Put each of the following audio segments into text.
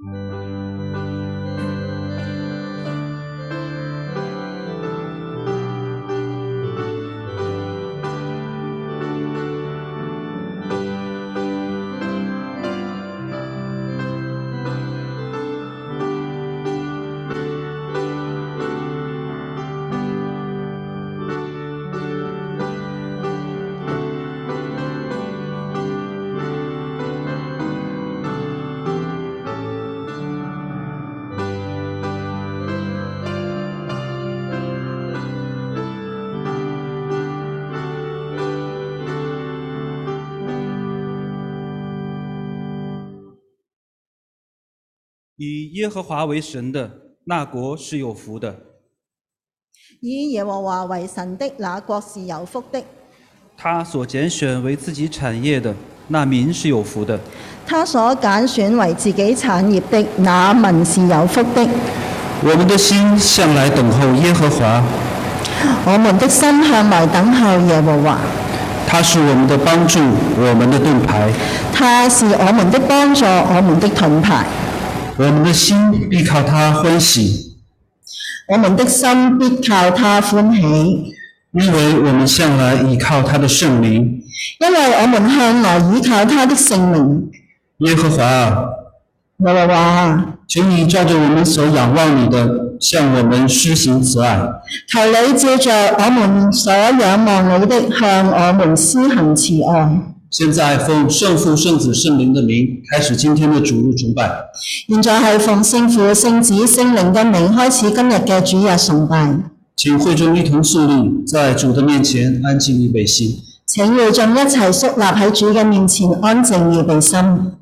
以耶和华为神的，那国是有福的； 以耶和華為神的，那國是有福的。 他所揀選為自己產業的，那民是有福的； 他所揀選為自己產業的，那民是有福的。 我們的心向來等候耶和華， 我們的心向來等候耶和華。 他是我們的幫助，我們的盾牌。 他是我們的幫助，我們的盾牌。 我們的心必靠他歡喜， 我們的心必靠他歡喜， 因為我們向來倚靠他的聖名。 因為我們向來倚靠他的聖名。 耶和華啊， 耶和華啊， 求你照着我們所仰望你的，向我們施行慈愛。 求你照着我們所仰望你的，向我們施行慈愛。 現在奉聖父、聖子、聖靈的名，開始今天的主日崇拜。 現在係奉聖父、聖子、聖靈嘅名開始今日嘅主日崇拜。 請會眾一同肅立，在主的面前安靜預備心。 請會眾一齊肅立喺主嘅面前安靜預備心。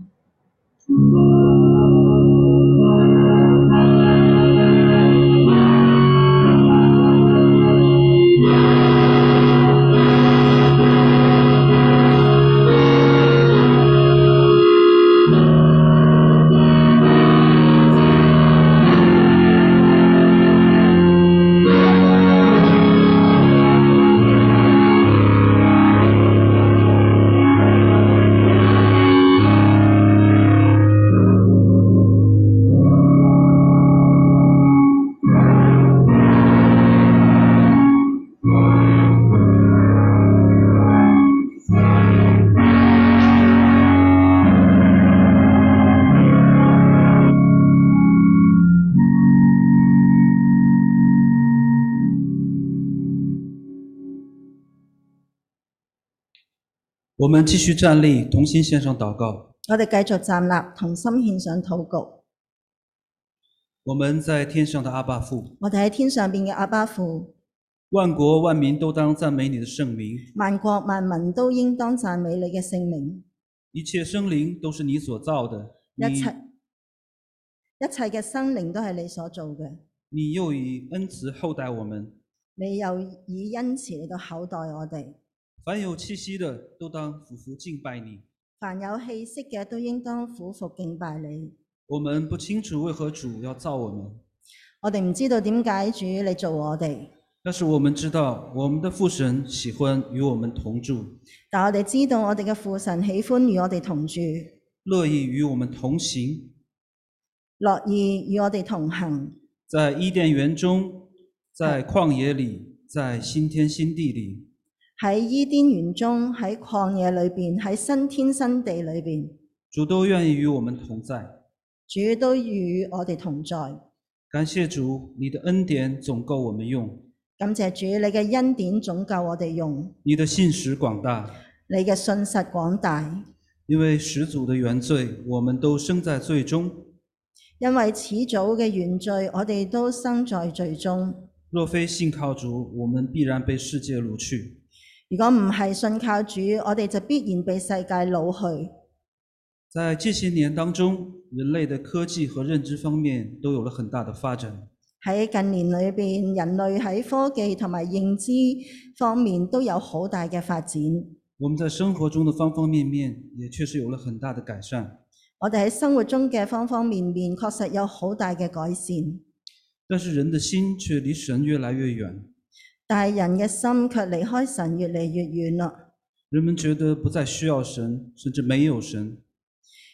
我們繼續站立，同心獻上禱告。 我哋繼續站立，同心獻上禱告。 我們在天上的阿爸父， 我哋喺天上邊嘅阿爸父， 萬國萬民都當讚美你的聖名， 萬國萬民都應當讚美你嘅聖名。 一切生靈都是你所造的， 一切嘅生靈都係你所做嘅。 你又以恩慈厚待我們， 你又以恩慈嚟到厚待我哋。 凡有氣息的都當俯伏敬拜你， 凡有氣息嘅都應當俯伏敬拜你。 我們不清楚為何主要造我們， 我哋唔知道點解主你做我哋， 但是我們知道我們的父神喜歡與我們同住， 但我哋知道我哋嘅父神喜歡與我哋同住， 樂意與我們同行， 樂意與我哋同行。 在伊甸園中，在曠野裏，在新天新地裏， 喺伊甸園中，喺曠野裏邊，喺新天新地裏邊， 主都願意與我們同在， 主都與我哋同在。 感謝主，你的恩典總夠我們用， 感謝主，你嘅恩典總夠我哋用， 你的信實廣大， 你嘅信實廣大。 因為始祖的原罪，我們都生在罪中， 因為始祖嘅原罪，我哋都生在罪中。 若非信靠主，我們必然被世界擄去。 如果唔係信靠主，我哋就必然被世界擄去。 在這些年當中，人類的科技和認知方面都有了很大的發展。 喺近年裏邊，人類喺科技同埋認知方面都有好大嘅發展。 我們在生活中的方方面面也確實有了很大的改善。 我哋喺生活中嘅方方面面確實有好大嘅改善。 但是人的心卻離神越來越遠。 但係人嘅心卻離開神越嚟越遠啦。 人們覺得不再需要神，甚至沒有神。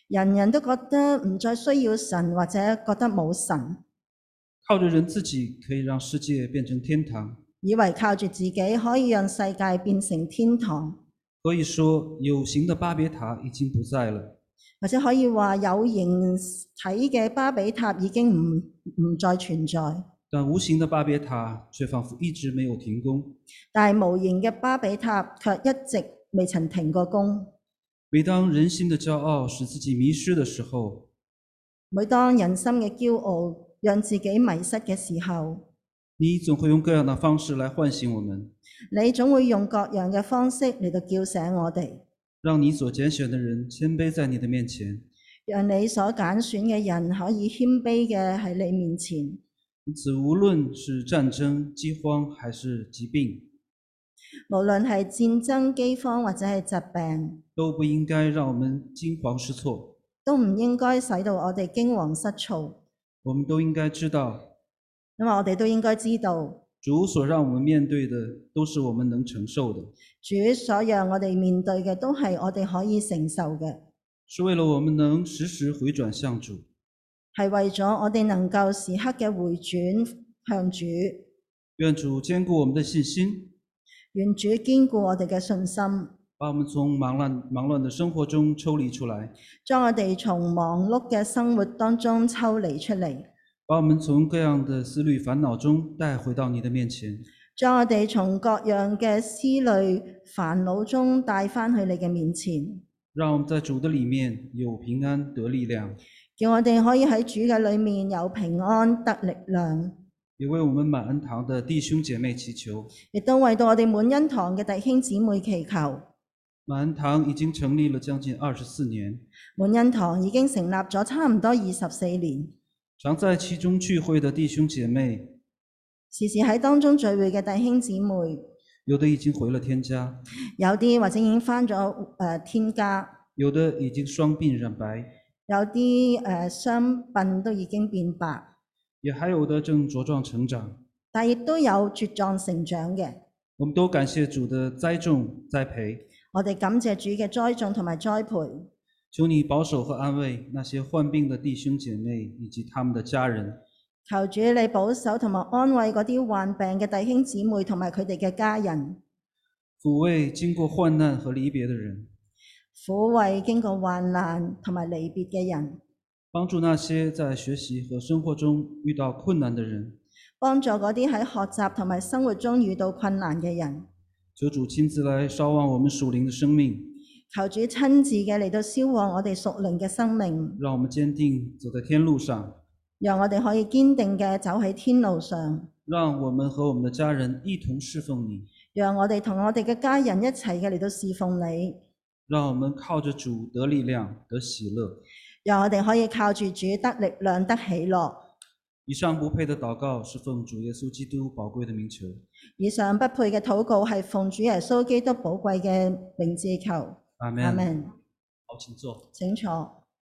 人人都覺得唔再需要神，或者覺得冇神， 靠着人自己可以讓世界變成天堂。 以為靠住自己可以讓世界變成天堂， 可以說，有形的巴別塔已經不在了， 或者可以話有形體嘅巴比塔已經唔再存在， 但無形的巴別塔卻仿佛一直沒有停工。 但係無形嘅巴比塔卻一直未曾停過工。 每當人心的驕傲使自己迷失的時候， 每當人心嘅驕傲讓自己迷失嘅時候， 你總會用各樣的方式來喚醒我們， 你總會用各樣嘅方式嚟到叫醒我哋， 讓你所揀選的人謙卑在你的面前。 讓你所揀選嘅人可以謙卑嘅喺你面前。 因此，無論是戰爭、饑荒還是疾病， 無論係戰爭、饑荒或者係疾病， 都不應該讓我們驚慌失措。 都唔應該使到我哋驚惶失措。 我們都應該知道， 因為我哋都應該知道， 主所讓我們面對的都是我們能承受的， 主所讓我哋面對嘅都係我哋可以承受嘅， 是為了我們能時時回轉向主， 係為咗我哋能夠時刻嘅回轉向主。 願主堅固我們的信心， 願主堅固我哋嘅信心， 把我們從忙亂的生活中抽離出來， 將我哋從忙碌嘅生活當中抽離出嚟， 把我們從各樣的思慮煩惱中帶回到你的面前， 將我哋從各樣嘅思慮煩惱中帶返去你嘅面前， 讓我們在主的裡面有平安得力量， 叫我哋可以喺主嘅裏面有平安得力量， 也為我們滿恩堂的弟兄姐妹祈求。 亦都為到我哋滿恩堂嘅弟兄姊妹祈求。 滿恩堂已經成立了將近24年， 滿恩堂已經成立咗差唔多24年， 常在其中聚會的弟兄姐妹， 時時喺當中聚會嘅弟兄姊妹， 有的已經回了天家， 有啲或者已經返咗天家， 有的已經雙鬢染白， 有啲雙鬢都已經變白， 也還有的正茁壯成長。 但亦都有茁壯成長嘅。 我們都感謝主的栽種栽培， 我哋感謝主嘅栽種同埋栽培， 求你保守和安慰那些患病的弟兄姐妹以及他們的家人， 求主你保守同埋安慰嗰啲患病嘅弟兄姊妹同埋佢哋嘅家人， 撫慰經過患難和離別的人， 撫慰經過患難同埋離別嘅人， 幫助那些在學習和生活中遇到困難的人， 幫助嗰啲喺學習同埋生活中遇到困難嘅人。 求主親自來燒旺我們屬靈的生命， 求主親自嘅嚟到燒旺我哋屬靈嘅生命， 讓我們堅定走在天路上， 讓我哋可以堅定嘅走喺天路上， 讓我們和我們的家人一同侍奉你， 讓我哋同我哋嘅家人一齊嘅嚟到侍奉你， 讓我們靠着主得力量得喜樂。 讓我哋可以靠住主得力量得喜樂。 以上不配的禱告是奉主耶穌基督寶貴的名求。 以上不配嘅禱告係奉主耶穌基督寶貴嘅名字求。 阿們。 阿們。 好，請坐。 請坐。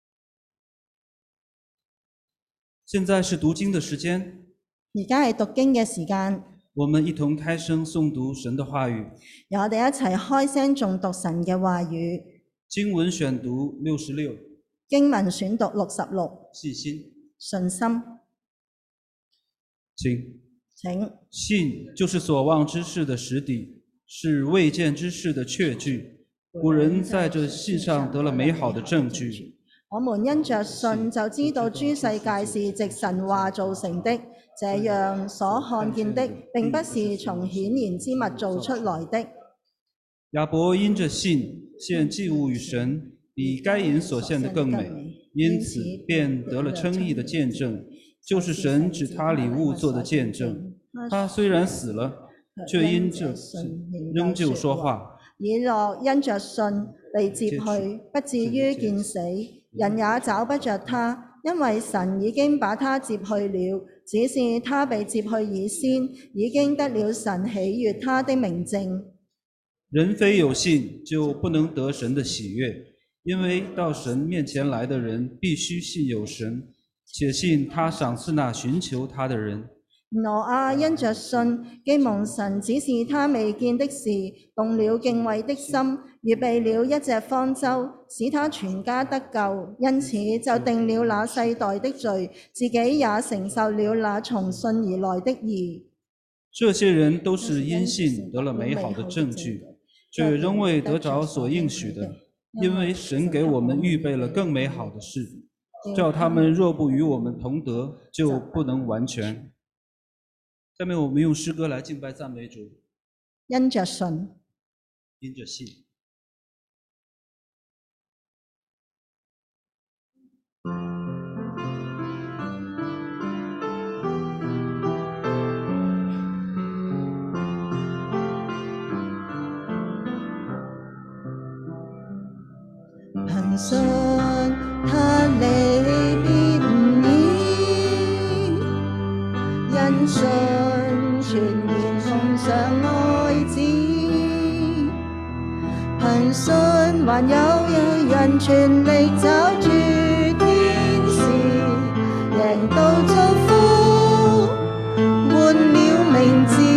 現在是讀經的時間， 而家係讀經嘅時間， 我們一同開聲誦讀神的話語。 由我哋一齊開聲誦讀神嘅話語。 經文選讀66， 經文選讀66， 信心。 信心。請。 信就是所望之事的實底，是未見之事的確據。古人在這信上得了美好的證據。 我們因着信就知道諸世界是藉神話造成的，這樣所看見的並不是從顯然之物造出來的。 亞伯因着信獻祭物與神，比該隱所獻的更美，因此便得了稱義的見證，就是神指他禮物做的見證。他雖然死了，卻因着信仍舊說話。 以諾因着信被接去，不至於見死，人也找不着他，因為神已經把他接去了。只是他被接去以先，已經得了神喜悅他的明證。 人非有信，就不能得神的喜悅，因為到神面前來的人必須信有神，且信他賞賜那尋求他的人。 挪亞因着信，既蒙神指示他未見的事，動了敬畏的心，預備了一隻方舟，使他全家得救。因此就定了那世代的罪，自己也承受了那從信而來的義。 这些人都是因信得了美好的證據，卻仍未得着所應許的，因為神給我們預備了更美好的事，叫他們若不與我們同得，就不能完全。下面我們用詩歌來敬拜讚美主。 因着信， 因着信。 憑信他離別唔易，因信全然奉上愛子，憑信還有一人全力找住天使，贏到祝福，換了名字。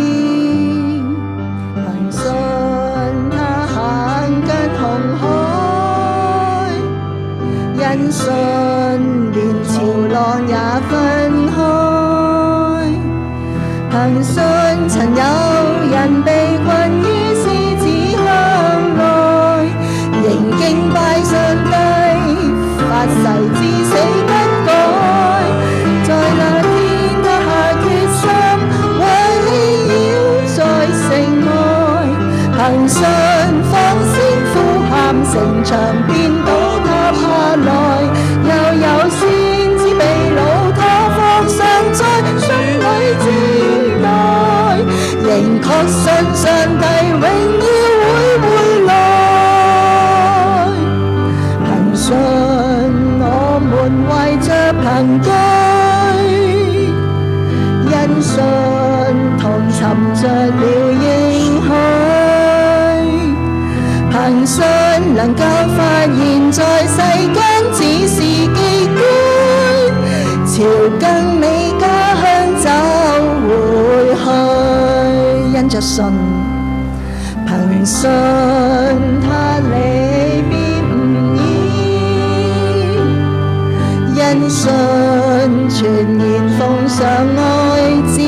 憑信他行近紅海，因信連潮浪也分開。憑信曾有人被困於獅子坑內，仍敬拜上帝，發誓至死不改。在那天他下決心，圍繞在城外。憑信放聲呼喊，城牆變倒塌下來，又有先知被擄，他放上在水裏之內，仍確信上帝榮耀會回來。憑信我們懷着憑據，因信同尋着了應許，憑信能夠發現在世間只是寄居，朝更美家鄉走回去。因着信，憑信他離別唔易，因信全然奉上愛子，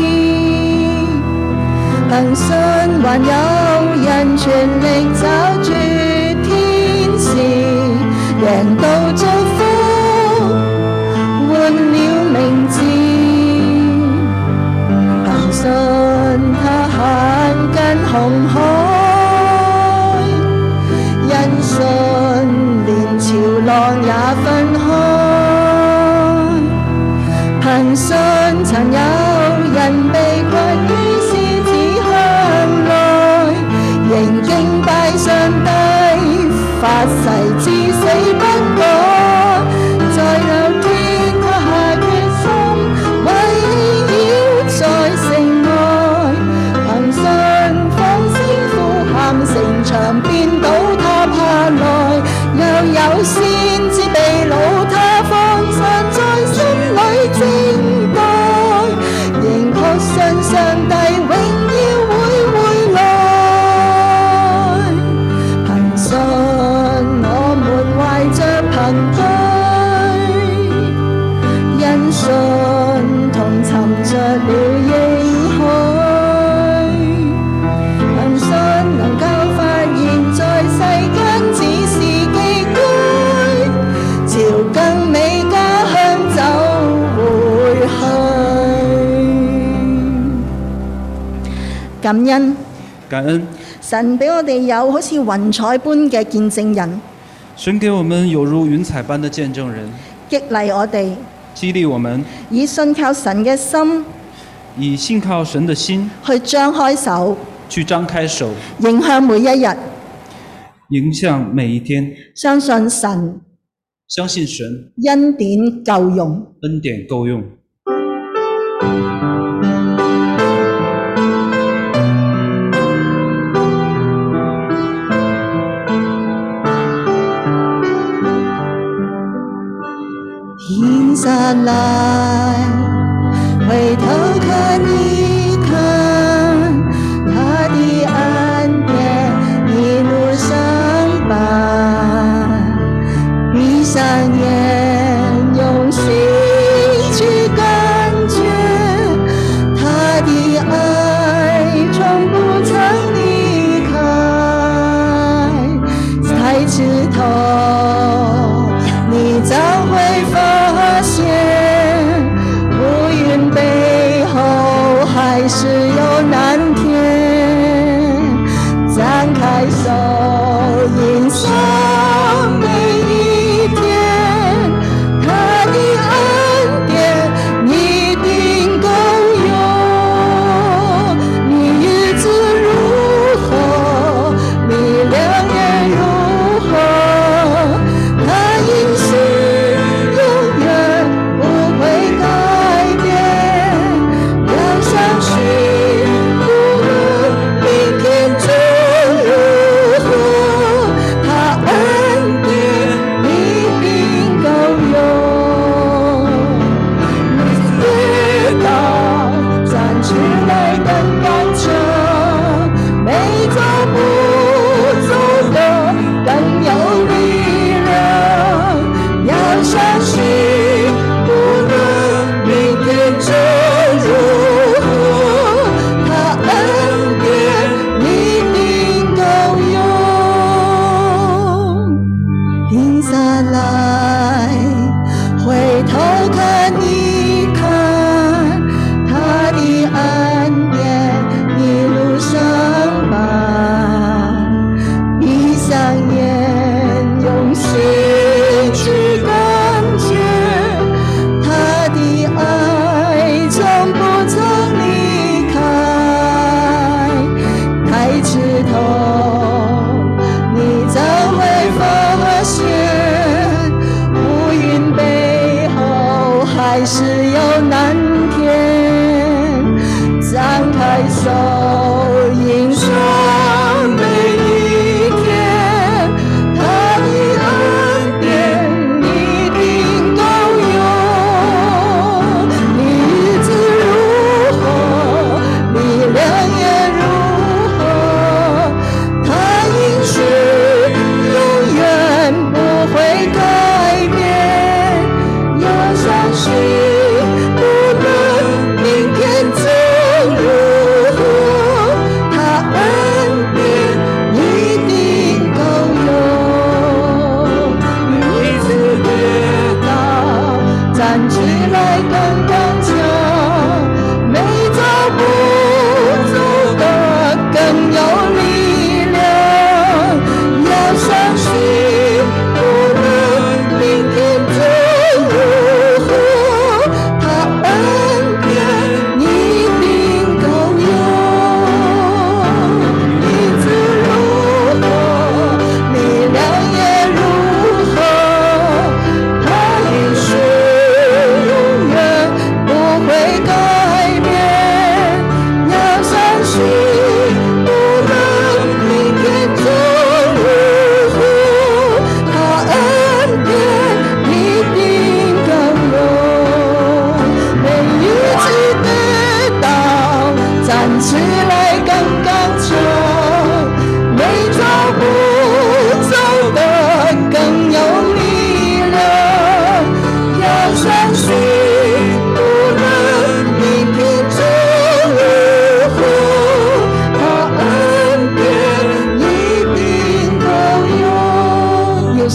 憑信還有人全力找住天使，贏到祝福，換了名字。憑信他行近紅海，因信連潮浪也分開。憑信曾有人被困於獅子坑內，仍敬拜上帝，發誓至死不改。在那天他下決心，圍繞在城外。憑信放聲呼喊，城牆變倒塌下來，又有先知被擄，他放散在心裏靜待，仍確信上帝榮耀會回來。憑信我們懷着憑據，因信同尋着了應許，憑信能夠發現在世間只是寄居，朝更美家鄉走回去。感恩， 感恩神俾我哋有好似雲彩般嘅見證人， 神給我們有如雲彩般的見證人， 激勵我哋激勵我們以信靠神嘅心以信靠神的心去張開手， 去張開手， 迎向每一日， 迎向每一天， 相信神相信神恩典夠用。 恩典夠用。 停下來，回頭看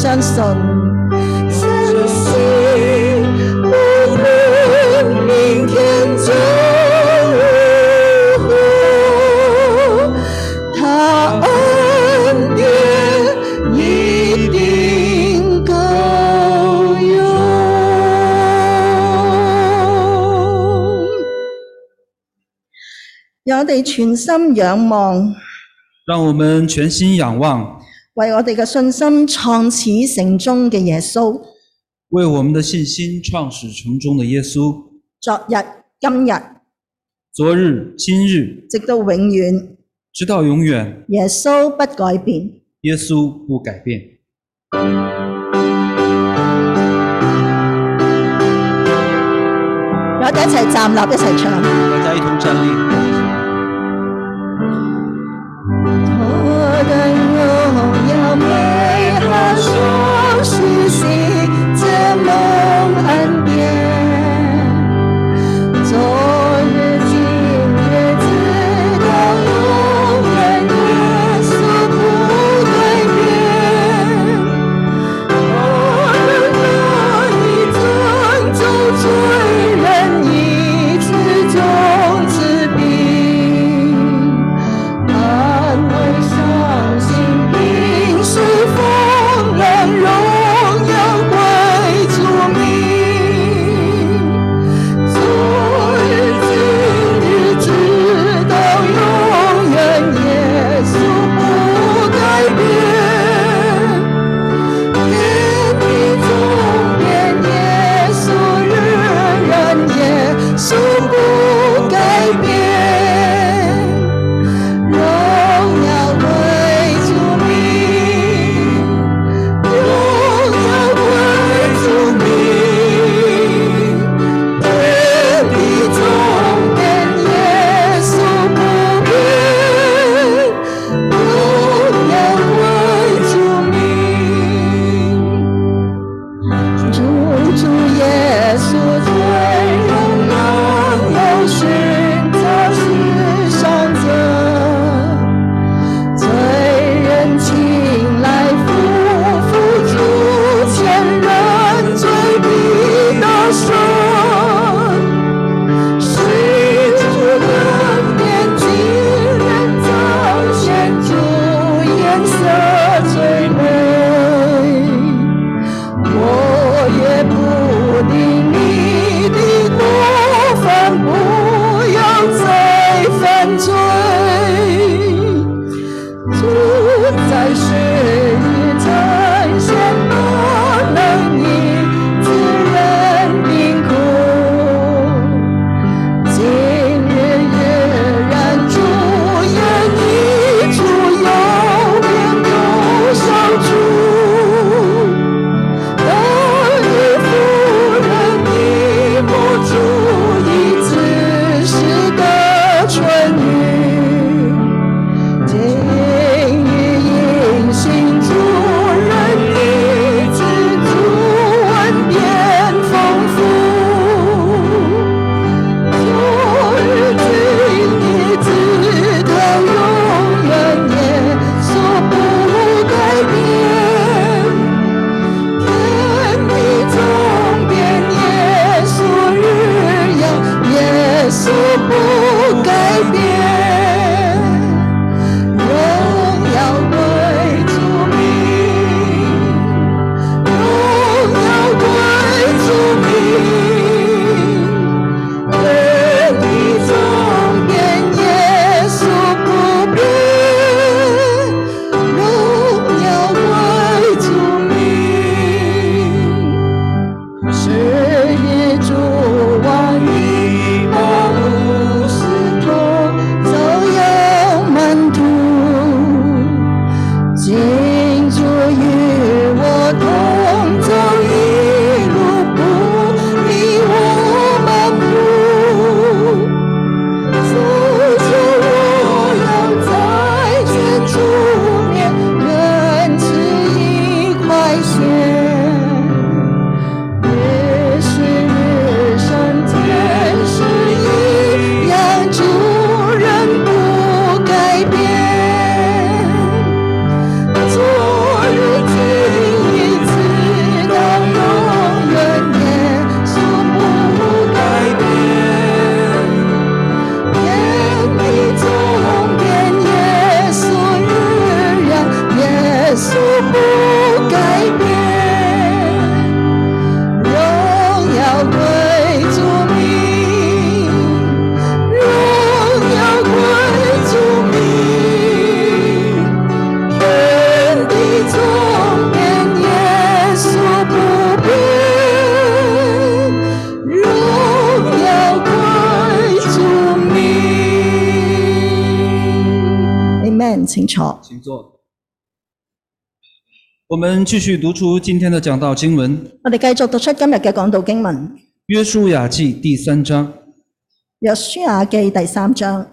相信， 相信无论明天将如何， 他恩典一定够用。 讓我哋全心仰望， 让我们全心仰望， 為我哋嘅信心創始成終嘅耶穌， 为我们的信心创始成终的耶稣， 昨日、今日， 昨日、今日， 直到永遠， 直到永远， 耶穌不改變。 耶稣不改变。 我哋一齊站立，一齊唱。 大家一同站立。 何等荣耀美好所实行这蒙恩典，昨日今日直到永远，耶稣不改变。何等一尊重罪人一次终止彼不改变，荣耀归主名，荣耀归主名，天地中变，耶稣不变，荣耀归主名。Amen， 请坐。 请坐。我们继续读出今天的讲道经文， 我哋繼續讀出今日嘅講道經文，《 約書亞記》第3章。 約書亞記第3章。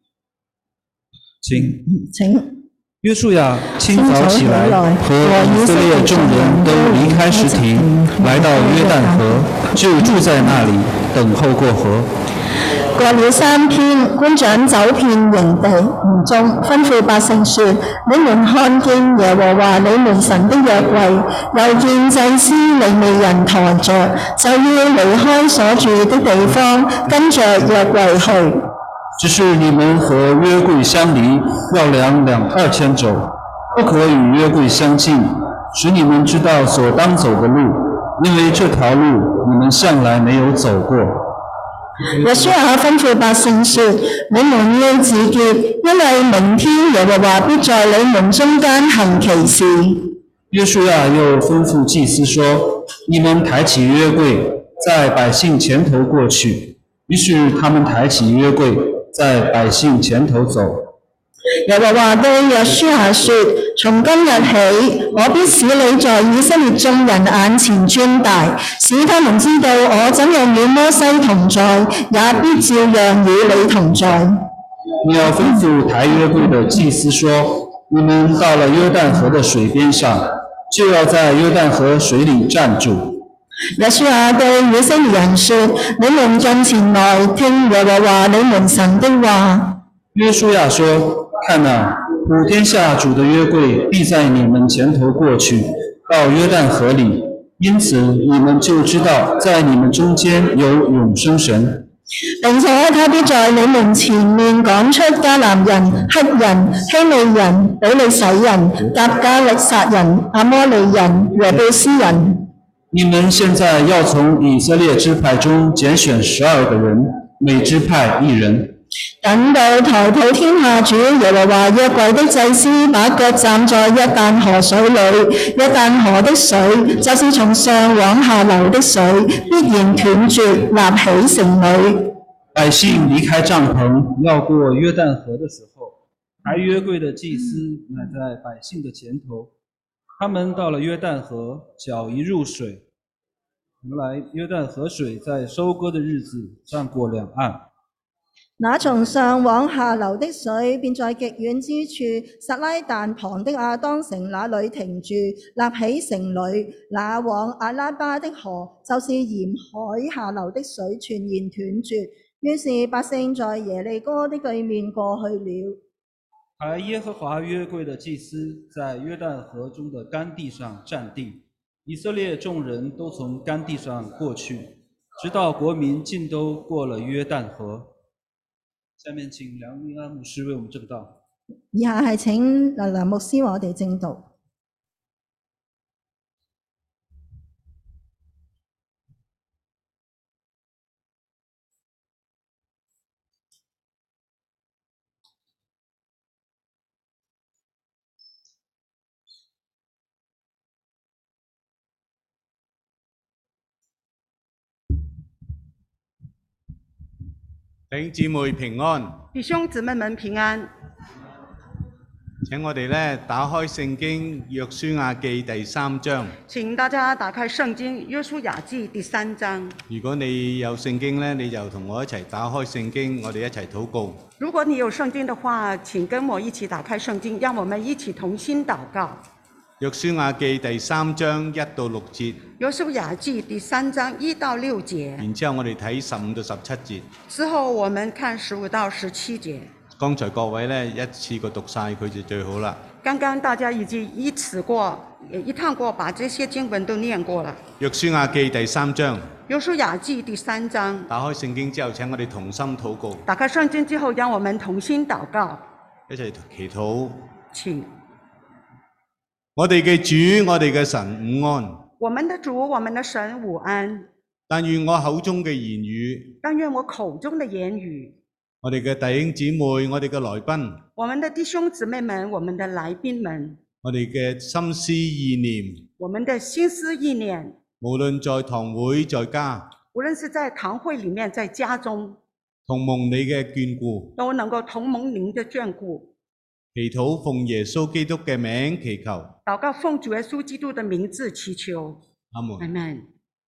請。 約書亞清早起來，和以色列眾人都離開什亭，來到約旦河，就住在那裡，等候過河。 過了3天，官長走遍營地園中，吩咐百姓說：你們看見耶和華你們神的約櫃，又見祭司利未人抬着，就要離開所住的地方，跟着約櫃去。 只是你們和約櫃相離，要量2千肘，不可與約櫃相近，使你們知道所當走的路，因為這條路你們向來沒有走過。 約書亞吩咐百姓說：你們要自潔，因為明天耶和華必在你們中間行奇事。 約書亞又吩咐祭司說：你們抬起約櫃，在百姓前頭過去。於是他們抬起約櫃，在百姓前頭走。 耶和華對約書亞說：從今日起，我必使你在以色列眾人眼前尊大，使他們知道我怎樣與摩西同在，也必照樣與你同在。 你要吩咐抬約櫃的祭司說：你們到了約旦河的水邊上，就要在約旦河水裡站住。 約書亞對以色列人說：你們進前來聽耶和華你們神的話。 約書亞說：看哪，普天下主的約櫃必在你們前頭過去，到約旦河裡，因此你們就知道在你們中間有永生神。 並且他必在你們前面趕出迦南人、赫人、希利人、比利洗人、革迦力撒人、亞摩利人、耶布斯人。 你們現在要從以色列支派中揀選12個人，每支派1人。 等到抬普天下主耶和華約櫃的祭司把腳站在約旦河水裏，約旦河的水就是從上往下流的水，必然斷絕，立起城壘。 百姓離開帳篷，要過約旦河的時候，抬約櫃的祭司乃在百姓的前頭。他們到了約旦河，腳一入水，原來約旦河水在收割的日子漲過兩岸。 那從上往下流的水，便在極遠之處撒拉但旁的亞當城那裏停住，立起城壘。那往阿拉巴的河，就是沿海下流的水，全然斷絕。於是百姓在耶利哥的對面過去了。 抬耶和華約櫃的祭司在約旦河中的乾地上站定，以色列眾人都從乾地上過去，直到國民盡都過了約旦河。下面請梁明安牧師為我們證道。 以下係請梁牧師為我哋證道。 弟兄姊妹平安， 弟兄姊妹們平安。 請我哋咧打開聖經約書亞記第3章。 請大家打開聖經約書亞記第3章。 如果你有聖經咧，你就同我一齊打開聖經，我哋一齊禱告。 如果你有聖經的話，請跟我一起打開聖經，讓我們一起同心禱告。 約書亞記第3章1到6節。 約書亞記第3章1到6節。 然之後我哋睇15到17節。 之後我們看15到17節。 剛才各位咧一次過讀晒佢就最好啦。 剛剛大家已經一趟過把這些經文都念過了。 約書亞記第3章。 約書亞記第3章。 打開聖經之後，請我哋同心禱告。 打開聖經之後，讓我們同心禱告。一齊禱告。 一齊祈禱。 請。 我哋嘅主，我哋嘅神午安。 我们的主，我们的神午安。 但願我口中嘅言語， 但愿我口中的言语， 我哋嘅弟兄姊妹，我哋嘅來賓， 我们的弟兄姊妹们，我们的来宾们， 我哋嘅心思意念， 我们的心思意念， 無論在堂會在家， 无论是在堂会里面，在家中， 同蒙你嘅眷顧， 都能够同蒙您的眷顾。 祈禱奉耶穌基督嘅名祈求， 祷告奉主耶稣基督的名字祈求。 阿門。 阿门。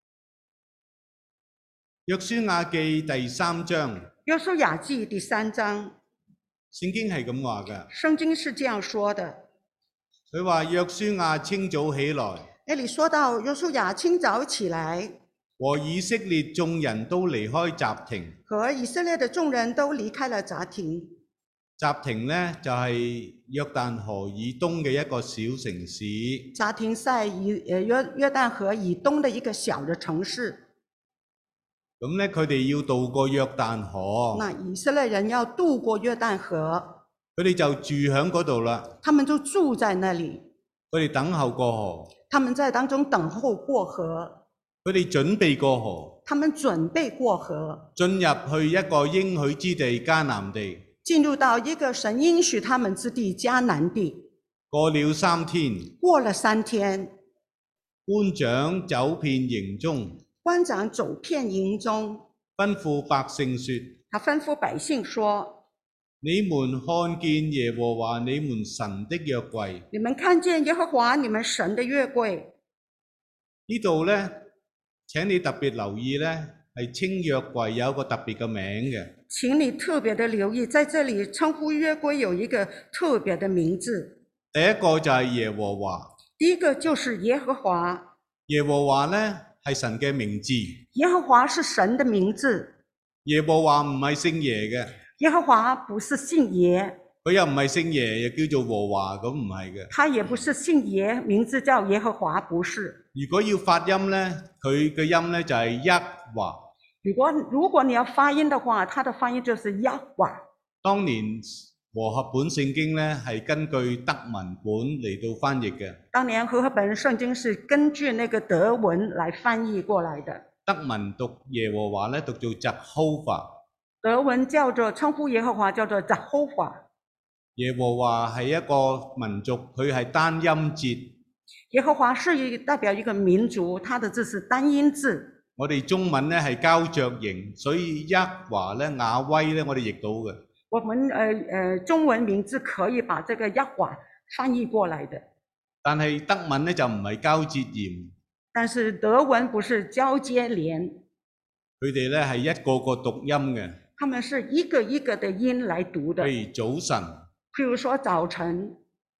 約書亞記第3章， 约书亚记第3章， 聖經係咁話嘅。 圣经是这样说的。 佢話約書亞清早起來， 那里说到约书亚清早起来， 和以色列眾人都離開集亭。 和以色列的众人都离开了杂亭。 集亭呢，就係約旦河以東嘅一個小城市。 杂亭在约旦河以东的一个小的城市。 咁咧，佢哋要渡過約旦河， 那以色列人要渡過約旦河， 佢哋就住喺嗰度啦。 他們就住在那裡， 佢哋等候過河， 他們在當中等候過河， 佢哋準備過河， 他們準備過河， 進入去一個應許之地迦南地。 進入到一個神應許他們之地迦南地。 過了3天， 過了3天， 官長走遍營中， 官長走遍營中， 吩咐百姓說： 他吩咐百姓說： 你們看見耶和華你們神的約櫃。 你們看見耶和華你們神的約櫃。 呢度呢，請你特別留意呢，係稱約櫃有一個特別嘅名嘅。 請你特別的留意，在這裡稱呼約櫃有一個特別的名字。 第一個就係耶和華。 第一個就是耶和華。 耶和華呢，係神嘅名字。 耶和華是神的名字。 耶和華唔係姓耶嘅。 耶和華不是姓耶。 佢又唔係姓耶，又叫做和華，咁唔係嘅。 他也不是姓耶，名字叫耶和華，不是。 如果要發音呢，佢嘅音呢就係一華。 如果你要發音的話，它的發音就是耶華。 當年和合本聖經呢係根據德文本嚟到翻譯嘅。 當年和合本聖經是根據那個德文來翻譯過來的。 德文讀耶和華呢讀做 Jehovah。 德文叫做稱呼耶和華叫做 Jehovah。 耶和華係一個民族，佢係單音節。 耶和華是代表一個民族，它的字是單音字。 我哋中文呢係交著形，所以耶華呢雅威呢我哋譯到嘅。 我們中文名字可以把這個耶華翻譯過來的。 但係德文呢就唔係交接言。 但是德文不是交接連。 佢哋呢係一個個讀音嘅。 他們是一個一個的音來讀的。 譬如早晨。 譬如說早晨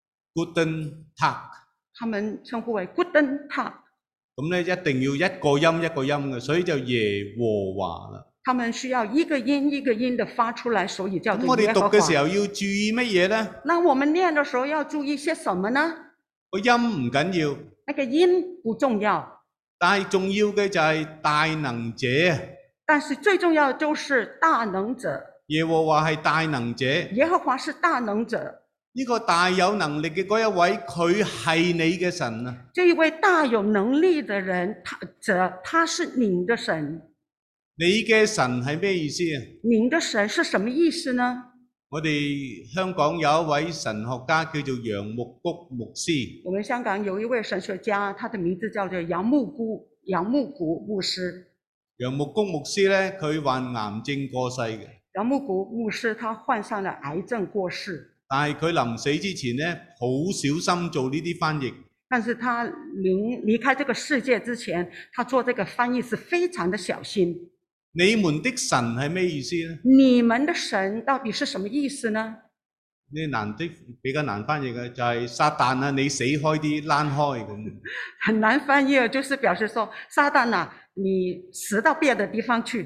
Guten Tag， 他們稱呼為 Guten Tag。 咁咧一定要一個音一個音嘅，所以就耶和華啦。 他們需要一個音一個音的發出來，所以叫做耶和華。咁我哋讀嘅時候要注意乜嘢咧？ 那我們念的時候要注意些什麼呢？ 個音唔緊要， 那個音不重要， 但係重要嘅就係大能者。 但是最重要就是大能者。 耶和華係大能者。 耶和華是大能者。 呢個大有能力嘅嗰一位，佢係你嘅神啊！ 這一位大有能力的人，他是你的神。 你嘅神係咩意思啊？ 您的神是什麼意思呢？ 我哋香港有一位神學家叫做楊牧谷牧師。 我們香港有一位神學家，他的名字叫做楊牧谷牧師。 楊牧谷牧師咧，佢患癌症過世嘅。 楊牧谷牧師他患上了癌症過世。但係佢臨死之前呢，好小心做呢啲翻譯。 但是他離開這個世界之前，他做這個翻譯是非常的小心。 你們的神係咩意思呢？ 你們的神到底是什麼意思呢？ 呢比較難翻譯嘅就係撒旦啊，你死開啲，躝開咁。 很難翻譯，就是表示說撒旦啊，你死到別的地方去。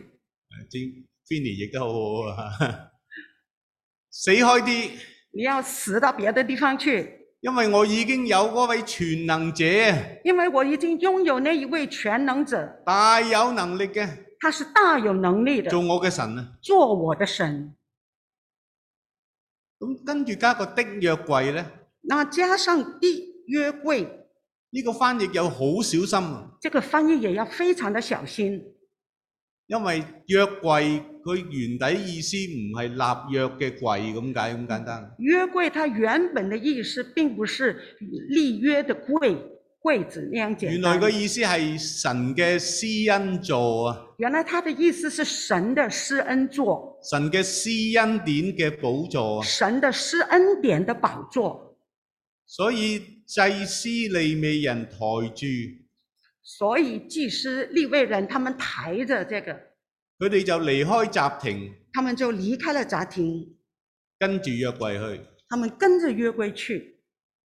Finny 譯得好好啊，死開啲。 你要死到別的地方去， 因為我已經有嗰位全能者。 因為我已經擁有那一位全能者， 大有能力嘅， 他是大有能力的， 做我嘅神啊， 做我的神。 咁跟住加個的約櫃咧， 那加上約櫃。 呢個翻譯有好小心啊， 這個翻譯也要非常的小心， 因為約櫃佢原底意思唔係立約嘅櫃咁解咁簡單。 約櫃它原本的意思並不是立約的櫃子那樣簡單。 原來個意思係神嘅施恩座啊， 原來它的意思是神的施恩座， 神嘅施恩典嘅寶座啊。 神的施恩典的寶座。 所以祭司利未人抬住， 所以祭司利未人他們抬着這個， 佢哋就離開閘庭， 他們就離開了閘庭， 跟住約櫃去。 他們跟着約櫃去。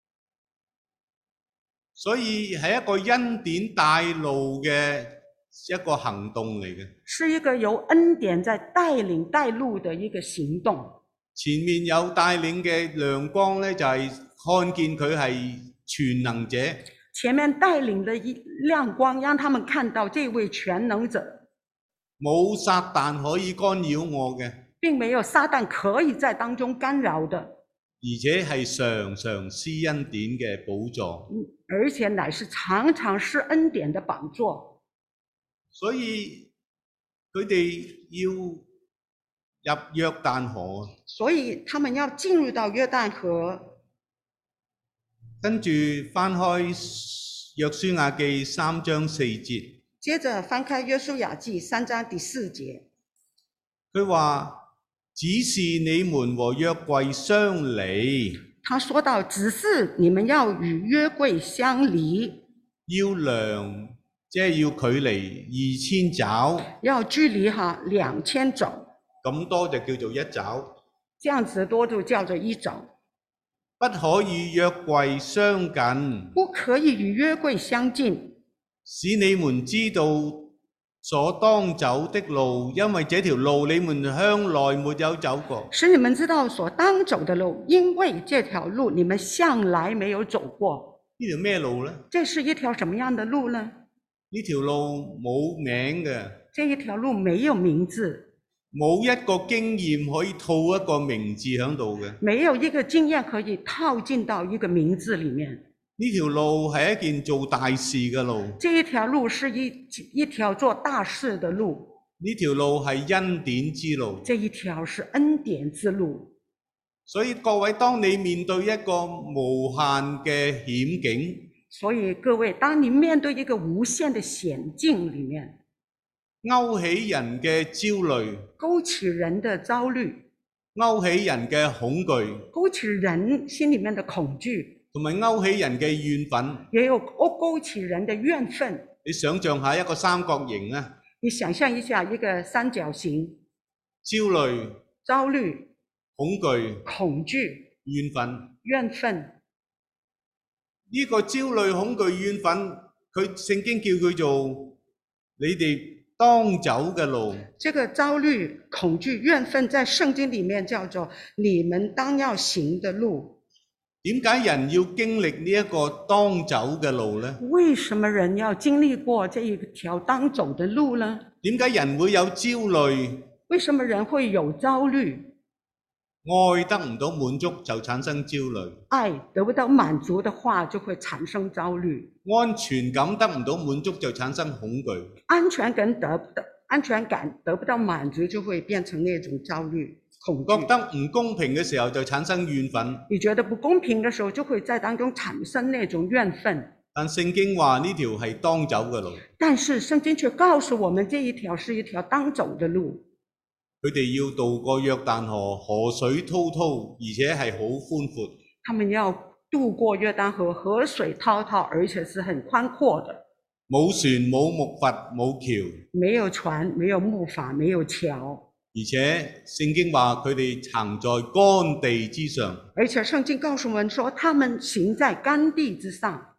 所以係一個恩典帶路嘅一個行動嚟嘅。 是一個由恩典在帶領帶路的一個行動。 前面有帶領嘅亮光咧，就係看見佢係全能者。 前面帶領的一亮光，讓他們看到這位全能者。 冇撒旦可以干擾我嘅， 並沒有撒旦可以在當中干擾的， 而且係常常施恩典嘅寶座。 而且乃是常常施恩典的寶座。 所以佢哋要入約旦河， 所以他們要進入到約旦河。 跟住翻開約書亞記3章4節， 接着翻開約書亞記3章第4節， 佢話只是你們和約櫃相離， 他說到只是你們要與約櫃相離， 要量即係要距離2000肘， 要距離2000肘， 咁多就叫做1肘， 這樣子多就叫做1肘。 不可與約櫃相近， 不可以與約櫃相近， 使你們知道所當走的路，因為這條路你們向來沒有走過。 使你們知道所當走的路，因為這條路你們向來沒有走過。 呢條咩路呢？ 這是一條什麼樣的路呢？ 呢條路冇名嘅， 這一條路沒有名字。 冇一個經驗可以套一個名字喺度嘅， 沒有一個經驗可以套進到一個名字裡面。 呢條路係一件做大事嘅路， 這一條路是一條做大事的路。 呢條路係恩典之路， 這一條是恩典之路。 所以各位，當你面對一個無限嘅險境， 所以各位，當你面對一個無限的險境裡面， 勾起人嘅焦慮， 勾起人的焦慮， 勾起人嘅恐懼， 勾起人心裡面的恐懼， 同埋勾起人嘅怨憤， 也有勾起人的怨憤。 你想象下一個三角形啊， 你想象一下一個三角形， 焦慮、 焦慮、 恐懼、 恐懼、 怨憤。 怨憤。 呢個焦慮、恐懼、怨憤，佢聖經叫佢做你哋當走嘅路。 這個焦慮、恐懼、怨憤在聖經裡面叫做你們當要行的路。 點解人要經歷呢一個當走嘅路呢？ 為什麼人要經歷過這一條當走的路呢？ 點解人會有焦慮？ 為什麼人會有焦慮？ 愛得唔到滿足就產生焦慮， 愛得不到滿足的話就會產生焦慮， 安全感得唔到滿足就產生恐懼， 安全感得不到滿足就會變成那種焦慮、恐懼。 覺得唔公平嘅時候就產生怨憤。 你覺得不公平的時候就會在當中產生那種怨憤。 但聖經話呢條係當走嘅路， 但是聖經卻告訴我們這一條是一條當走的路。 佢哋要渡過約旦河，河水滔滔，而且係好寬闊。 他們要渡過約旦河，河水滔滔，而且是很寬闊的。 冇船、冇木筏、冇橋， 沒有船，沒有木筏，沒有橋。 而且聖經話佢哋行在乾地之上。 而且聖經告訴我們說，他們行在乾地之上。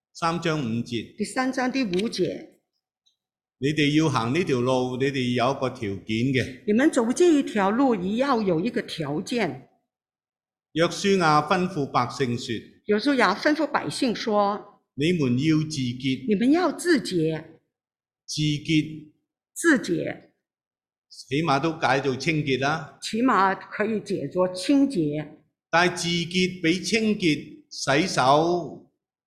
3章5節。 第3章第5節。 你哋要行呢條路，你哋有一個條件嘅。 你們走這一條路，也要有一個條件。 約書亞吩咐百姓說： 約書亞吩咐百姓說： 你們要自潔。 你們要自潔。 自潔。 自潔。 起碼都解做清潔啦。 起碼可以解作清潔。 但係自潔比清潔洗手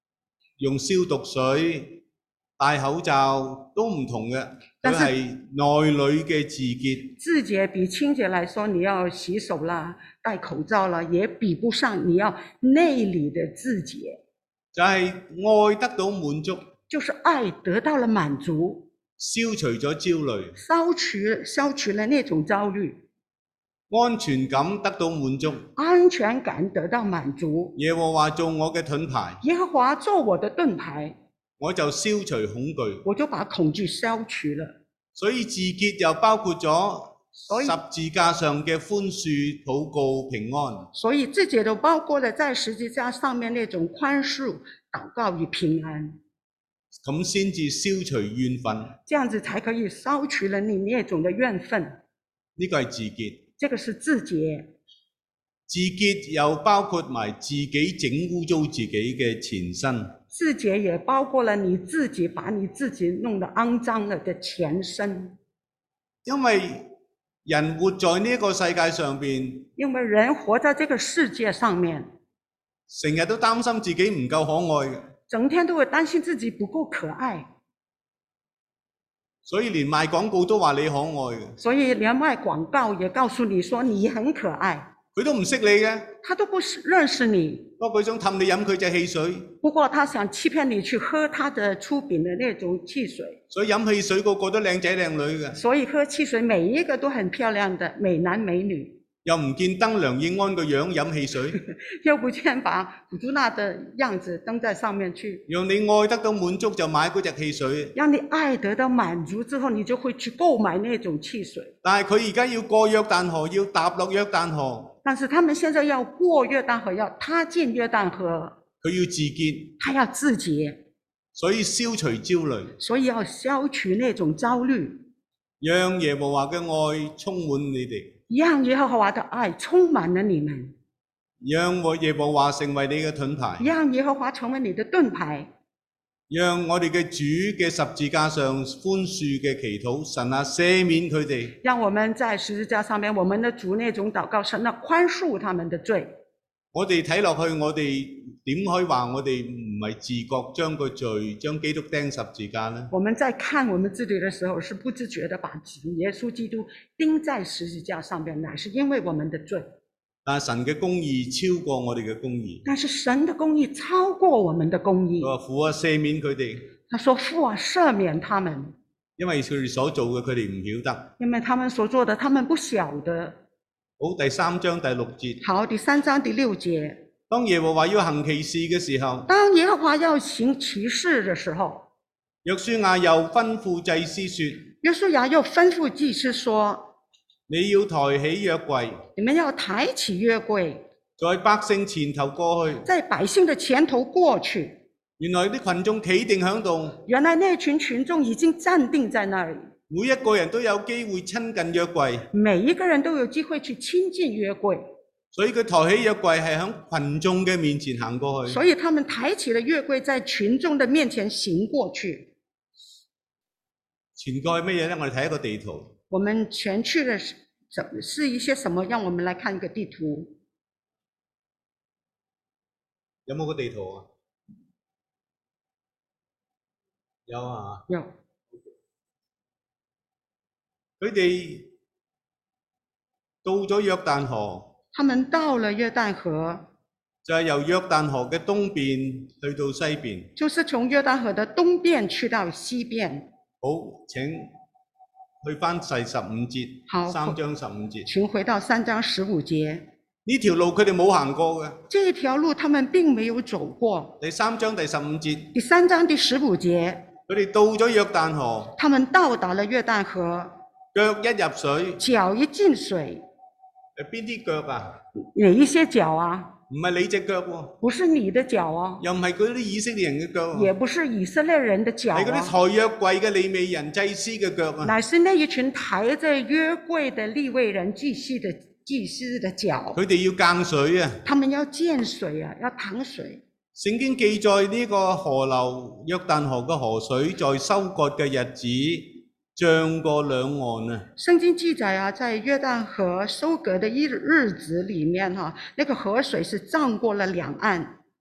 用消毒水、戴口罩都唔同嘅，佢係內裏嘅自潔。 自洁比清洁来说，你要洗手啦、戴口罩啦，也比不上你要内里的自洁。 就係愛得到滿足， 就是爱得到了满足， 消除咗焦慮， 消除了那種焦慮， 安全感得到滿足。 安全感得到滿足。 耶和華做我嘅盾牌， 耶和華做我的盾牌， 我就消除恐懼。 我就把恐懼消除了。 所以自潔又包括咗十字架上嘅寬恕、禱告、平安。 所以自己都包括了在十字架上面那種寬恕、禱告與平安， 咁先至消除怨憤。 這樣子才可以消除了你那種的怨憤。 呢個係自潔。 這個是自潔。 自潔又包括埋自己整污糟自己嘅前身。 自潔也包括了你自己把你自己弄得骯髒了的前身。 因為人活在呢個世界上邊， 因為人活在這個世界上面， 成日都擔心自己唔夠可愛嘅， 整天都會擔心自己不夠可愛， 所以連賣廣告都話你可愛嘅。 所以連賣廣告也告訴你說你很可愛。 佢都唔識你嘅， 他都不認識你， 不過佢想氹你飲佢隻汽水。 不過他想欺騙你去喝他的出品的那種汽水。 所以飲汽水個個都靚仔靚女嘅， 所以喝汽水每一個都很漂亮的美男美女。 又唔見登梁應安個樣飲汽水， 又不見把古珠娜的樣子登在上面去。 讓你愛得到滿足就買嗰隻汽水， 讓你愛得到滿足之後，你就會去購買那種汽水。 但係佢而家要過約旦河，要踏落約旦河。 但是他們現在要過約旦河，要踏進約旦河， 佢要自潔， 他要自潔， 所以消除焦慮， 所以要消除那種焦慮， 讓耶和華嘅愛充滿你哋， 讓耶和華的愛充滿了你們， 讓耶和華成為你嘅盾牌， 讓耶和華成為你的盾牌， 讓我哋嘅主嘅十字架上寬恕嘅祈禱，神啊赦免佢哋。 讓我們在十字架上面，我們的主那種禱告，神啊寬恕他們的罪。 我哋睇落去，我哋點可以話我哋唔係自覺將個罪將基督釘十字架呢？ 我們在看我們自己的時候，是不自覺的把耶穌基督釘在十字架上面，乃是因為我們的罪。 但係神嘅公義超過我哋嘅公義。 但是神的公義超過我們的公義。 佢話父啊赦免佢哋。 他說父啊赦免他們， 因為佢哋所做嘅佢哋唔曉得。 因為他們所做的他們不曉得。 好，第3章第6節。 好，第3章第6節。 當耶和華要行奇事嘅時候， 當耶和華要行奇事的時候， 約書亞又吩咐祭司說， 約書亞又吩咐祭司說， 你要抬起約櫃， 你們要抬起約櫃， 在百姓前頭過去， 在百姓的前頭過去。 原來啲群眾企定喺度， 原來那群群眾已經站定在那裡， 每一個人都有機會親近約櫃， 每一個人都有機會去親近約櫃， 所以佢抬起約櫃係喺群眾嘅面前行過去。 所以他們抬起了約櫃，在群眾的面前行過去。 前過去乜嘢呢？我哋睇一個地圖。 我們前去的是一些什麼？讓我們來看一個地圖。 有冇個地圖啊？有啊。 有。 佢哋到咗約旦河。 他們到了約旦河。 就係由約旦河嘅東邊去到西邊。 就是從約旦河的東邊去到西邊。 好，請去返第15節。好，3章15節。 請回到3章15節。 呢條路佢哋冇行過嘅。 這條路他們並沒有走過。 第3章第15節。 第3章第15節。 佢哋到咗約旦河。 他們到達了約旦河。 腳一入水。 腳一進水。 邊啲腳啊？ 哪一些腳啊？ 唔係你隻腳喎。 不是你的腳啊。 又唔係嗰啲以色列人嘅腳。 也不是以色列人的腳啊。 係嗰啲抬約櫃嘅利未人祭司嘅腳啊。 乃是那一群抬着約櫃的利未人祭司的腳。 佢哋要更水啊。 他們要見水啊，要淌水。 聖經記載呢個河流約旦河嘅河水在收割嘅日子漲過兩岸啊！ 聖經記載啊，在約旦河收割的日子裡面哈，那個河水是漲過了兩岸。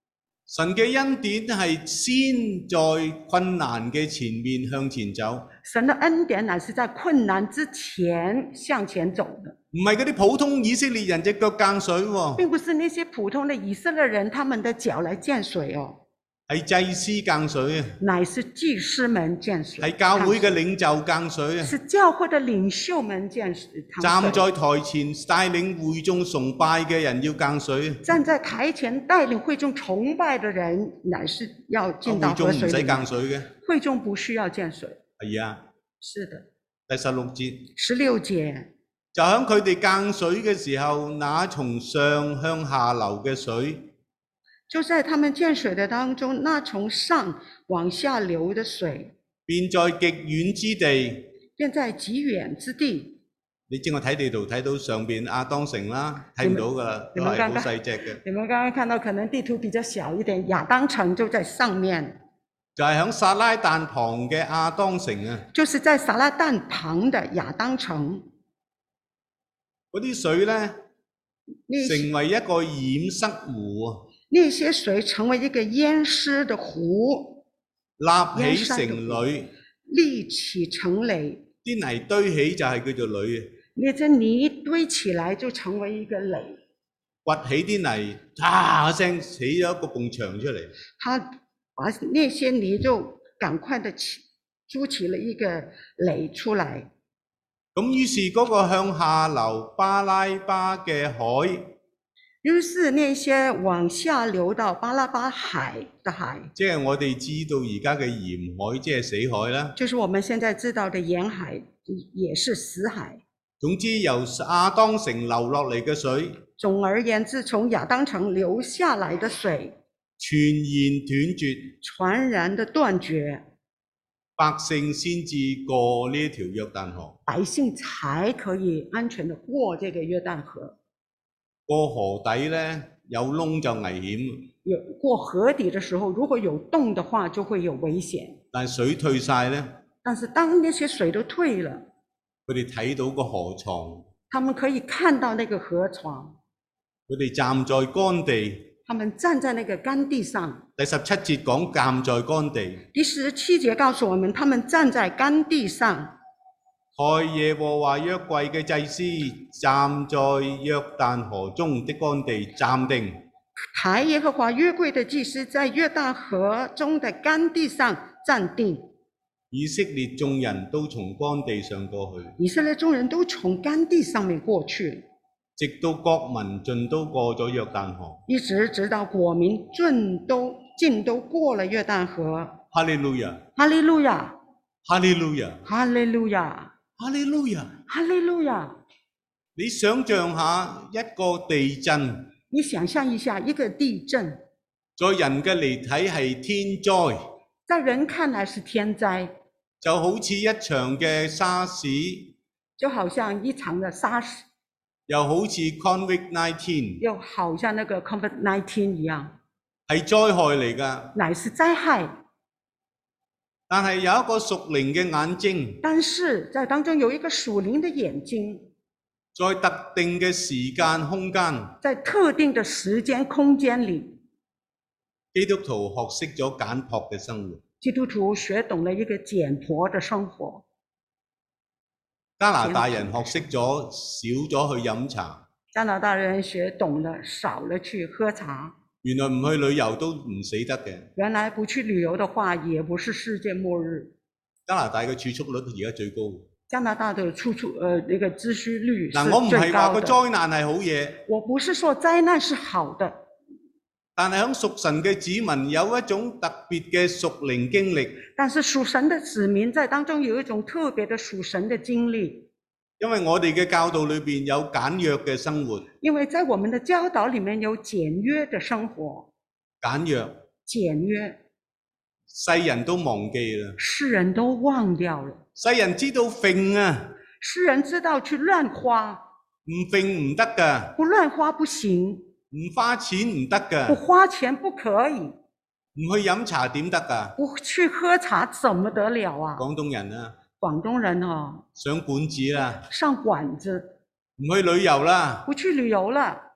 神嘅恩典係先在困難嘅前面向前走， 神的恩典乃是在困難之前向前走的， 唔係嗰啲普通以色列人隻腳間水喎， 並不是那些普通的以色列人他們的腳來見水哦， 係祭司間水啊， 乃是祭司們見水， 係教會嘅領袖間水啊， 是教會的領袖們見水， 站在台前帶領會眾崇拜嘅人要間水， 站在台前帶領會眾崇拜的人，乃是要進到會眾唔使河水裏間水嘅， 會眾不需要見水。 係啊。 是的， 第16節 16節就喺佢哋間水嘅時候，那從上向下流嘅水， 就在他們見水的當中，那從上往下流的水， 便在極遠之地。 便在極遠之地。 你知我睇地圖睇到上邊亞當城啦，睇唔到噶啦，都係好細隻嘅。 你們剛剛看到可能地圖比較小一點，亞當城就在上面， 就係喺撒拉旦旁嘅亞當城啊！ 就是在撒拉旦旁的亞當城。 嗰啲水咧，成為一個掩塞湖啊！ 那些水成為一個淹濕的湖， 立起成壘， 立起成壘， 啲泥堆起就係叫做壘啊！ 那些泥堆起來就成為一個壘， 掘起啲泥，嚓一聲起咗一個埲牆出嚟。 他把那些泥就趕快的築起了一個壘出來。 咁於是嗰個向下流巴拉巴嘅海， 於是那些往下流到巴拉巴海的海， 即係我哋知道而家嘅鹽海，即係死海啦。 就是我們現在知道的鹽海，也是死海。 總之由亞當城流落嚟嘅水， 總而言之，從亞當城流下來的水， 全然斷絕， 全然的斷絕， 百姓先至過呢條約旦河。 百姓才可以安全的過這個約旦河。 過河底呢，有窿就危險， 過河底的時候，如果有洞的話，就會有危險。 但水退晒呢， 但是當那些水都退了， 佢哋睇到個河床， 他們可以看到那個河床， 佢哋站在乾地。 他們站在那個乾地上。 第17節講站在乾地。 第17節告訴我們，他們站在乾地上。 抬耶和華約櫃嘅祭司站在約旦河中的乾地站定。 抬耶和華約櫃的祭司在約旦河中的乾地上站定。 以色列眾人都從乾地上過去。 以色列眾人都從乾地上面過去。 直到國民盡都過咗約旦河， 一直到國民盡都過了約旦河。 哈利路亞， 哈利路亞， 哈利路亞， 哈利路亞， 哈利路亞， 哈利路亞。 你想象下一個地震， 你想象一下一個地震， 在人嘅嚟睇係天災， 在人看來是天災， 就好似一場嘅沙士， 就好像一場的沙士。 又好似 COVID-19， 又好像那個 COVID-19 一樣， 係災害嚟㗎， 乃是災害。 但係有一個屬靈嘅眼睛， 但是在當中有一個屬靈的眼睛， 在特定嘅時間空間， 在特定的時間空間裏， 基督徒學識咗簡樸嘅生活， 基督徒學懂了一個簡樸的生活。 加拿大人學識咗少咗去飲茶， 加拿大人學懂了少了去喝茶。 原來唔去旅遊都唔死得嘅。 原來不去旅遊的話，也不是世界末日。 加拿大嘅儲蓄率而家最高。 加拿大的那個支出率是最高的。 嗱，我唔係話個災難係好嘢。 我不是說災難是好的。 但係喺屬神嘅子民有一種特別嘅屬靈經歷。 但是屬神的子民在當中有一種特別的屬神的經歷。 因為我哋嘅教導裏邊有簡約嘅生活。因為在我們的教導裏面有簡約的生活。 簡約。 簡約。 世人都忘記啦。 世人都忘掉了。 世人知道揈啊。 世人知道去亂花。 唔揈唔得㗎。 不亂花不行。 唔花錢唔得㗎， 不花錢不可以。 唔去飲茶點得㗎？ 不去喝茶怎麼得了啊？ 廣東人啊， 廣東人哦， 上館子啦， 上館子。 唔去旅遊啦， 不去旅遊啦，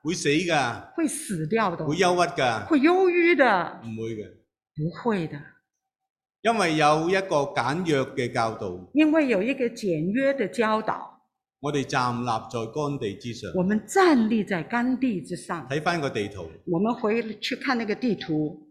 會死㗎， 会死掉的， 會憂鬱㗎， 会忧郁的， 唔會嘅， 不会的， 因為有一個簡約嘅教導， 因为有一个简约的教導， 我哋站立在乾地之上。 我们站立在干地之上。 睇翻個地圖， 我们回去看那个地图，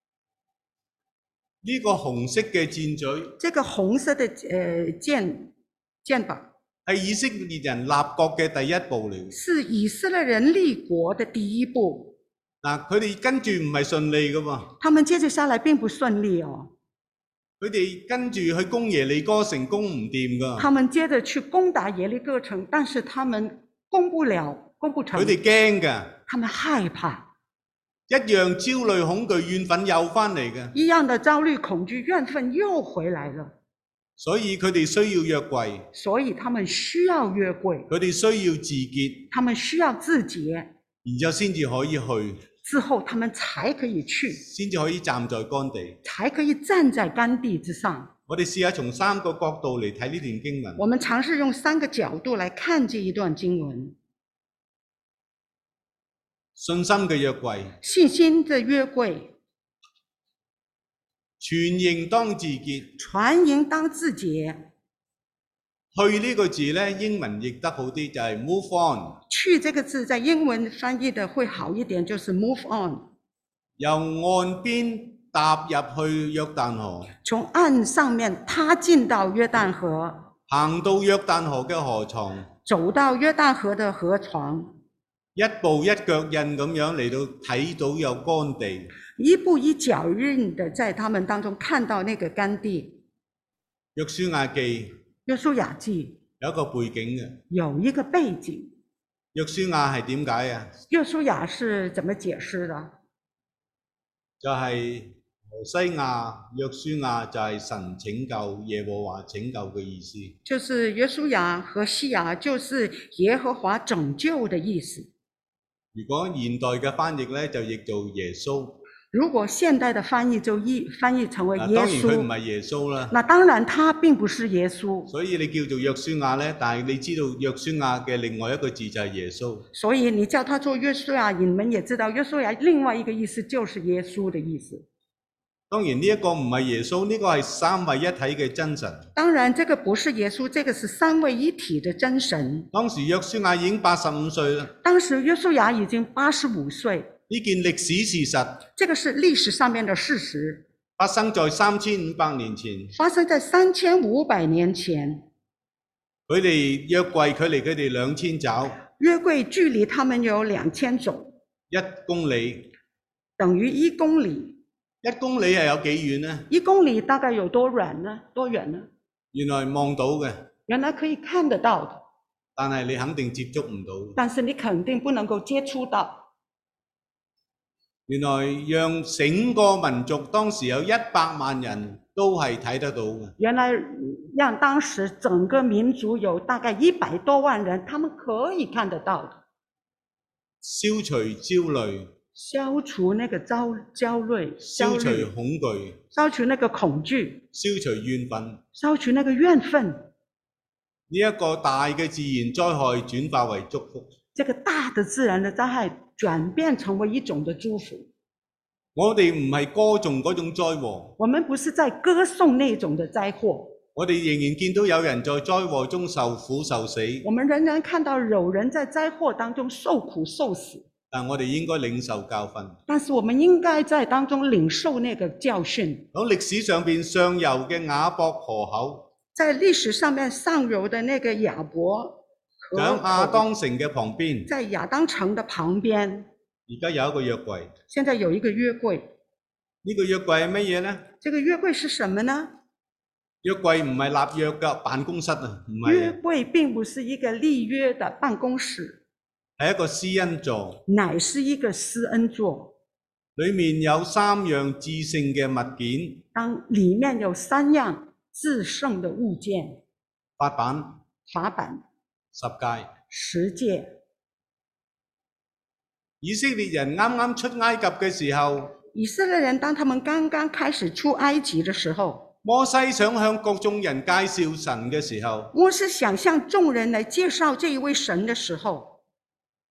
呢、個紅色嘅箭嘴这个红色的箭靶係以色列人立國嘅第一步嚟嘅。 是以色列人立國的第一步。 嗱，佢哋跟住唔係順利噶喎， 他们接着下来并不顺利哦， 佢哋跟住去攻耶利哥城攻唔掂噶， 他们接着去攻打耶利哥城，但是他们攻不成佢，哋驚㗎， 他們害怕， 一樣焦慮、恐懼、怨憤又翻嚟嘅， 一樣的焦慮、恐懼、怨憤又回來了。 所以佢哋需要約櫃， 所以他們需要約櫃， 佢哋需要自潔， 他們需要自潔， 然之後先至可以去， 之後他們才可以去， 先至可以站在乾地。 才可以站在乾地之上。 我哋試下從3個角度嚟睇呢段經文。 我們嘗試用3個角度來看這一段經文。 信心嘅約櫃， 信心的約櫃， 全營當自潔。 全營當自潔。 去呢個字呢，英文譯得好啲就係 move on， 去這個字在英文翻譯的會好一點，就是 move on。 由岸邊踏入去約旦河， 從岸上面踏進到約旦河， 行到約旦河嘅河床， 走到約旦河的河床， 一步一腳印咁樣嚟到睇到有乾地。 一步一腳印的在他們當中看到那個乾地。 約書亞記約書亞記有一個背景嘅， 有一個背景。 約書亞係點解啊？ 約書亞是怎麼解釋的？ 就係何西亞、約書亞就係神拯救、耶和華拯救嘅意思。 就是約書亞和西亞就是耶和華拯救的意思。 如果現代嘅翻譯咧，就譯做耶穌。 如果現代的翻譯就翻譯成為耶穌， 當然佢唔係耶穌啦。 那當然他並不是耶穌。 所以你叫做約書亞咧，但係你知道約書亞嘅另外一個字就係耶穌。 所以你叫他做約書亞，你們也知道約書亞另外一個意思就是耶穌的意思。 當然呢一個唔係耶穌，呢個係三位一體嘅真神。 當然這個不是耶穌，這個是三位一體的真神。 當時約書亞已經85歲啦。 當時約書亞已經85歲。 呢件歷史事實， 這個是歷史上面的事實， 發生在3500年前。 發生在3500年前。 佢哋約櫃距離佢哋2000肘。 約櫃距離他們有2000肘 ，1公里等於1公里。 1公里係有幾遠呢 ？1公里大概有多遠呢？多遠呢？ 原來望到嘅， 原來可以看得到的， 但係你肯定接觸唔到。 但是你肯定不能夠接觸到。 原來讓整個民族當時有100萬人都係睇得到嘅。 原來讓當時整個民族有大概100多萬人，他們可以看得到的。 消除焦慮， 消除那個焦慮， 消除恐懼， 消除那個恐懼， 消除怨憤， 消除那個怨憤。 呢一個大嘅自然災害轉化為祝福。 這個大的自然的災害轉變成為一種的祝福。 我哋唔係歌頌嗰種災禍， 我們不是在歌頌那種的災禍。 我哋仍然見到有人在災禍中受苦受死。 我們仍然看到有人在災禍當中受苦受死。 但我哋應該領受教訓。 但是我們應該在當中領受那個教訓。 喺歷史上邊上游嘅雅博河口， 在歷史上面上游的那個雅博河口， 喺亞當城嘅旁邊， 在亞當城的旁邊， 而家有一個約櫃。 現在有一個約櫃。 呢個約櫃係乜嘢呢？ 這個約櫃是什麼呢？ 約櫃唔係立約嘅辦公室啊，唔係。 約櫃並不是一個立約的辦公室， 係一個施恩座， 乃是一個施恩座。 裡面有3樣至聖嘅物件。 當裡面有3樣至聖的物件： 法版、十誡。 十誡。 以色列人啱啱出埃及嘅時候， 以色列人當他們剛剛開始出埃及的時候， 摩西想向各眾人介紹神嘅時候， 摩西想向眾人來介紹這一位神的時候，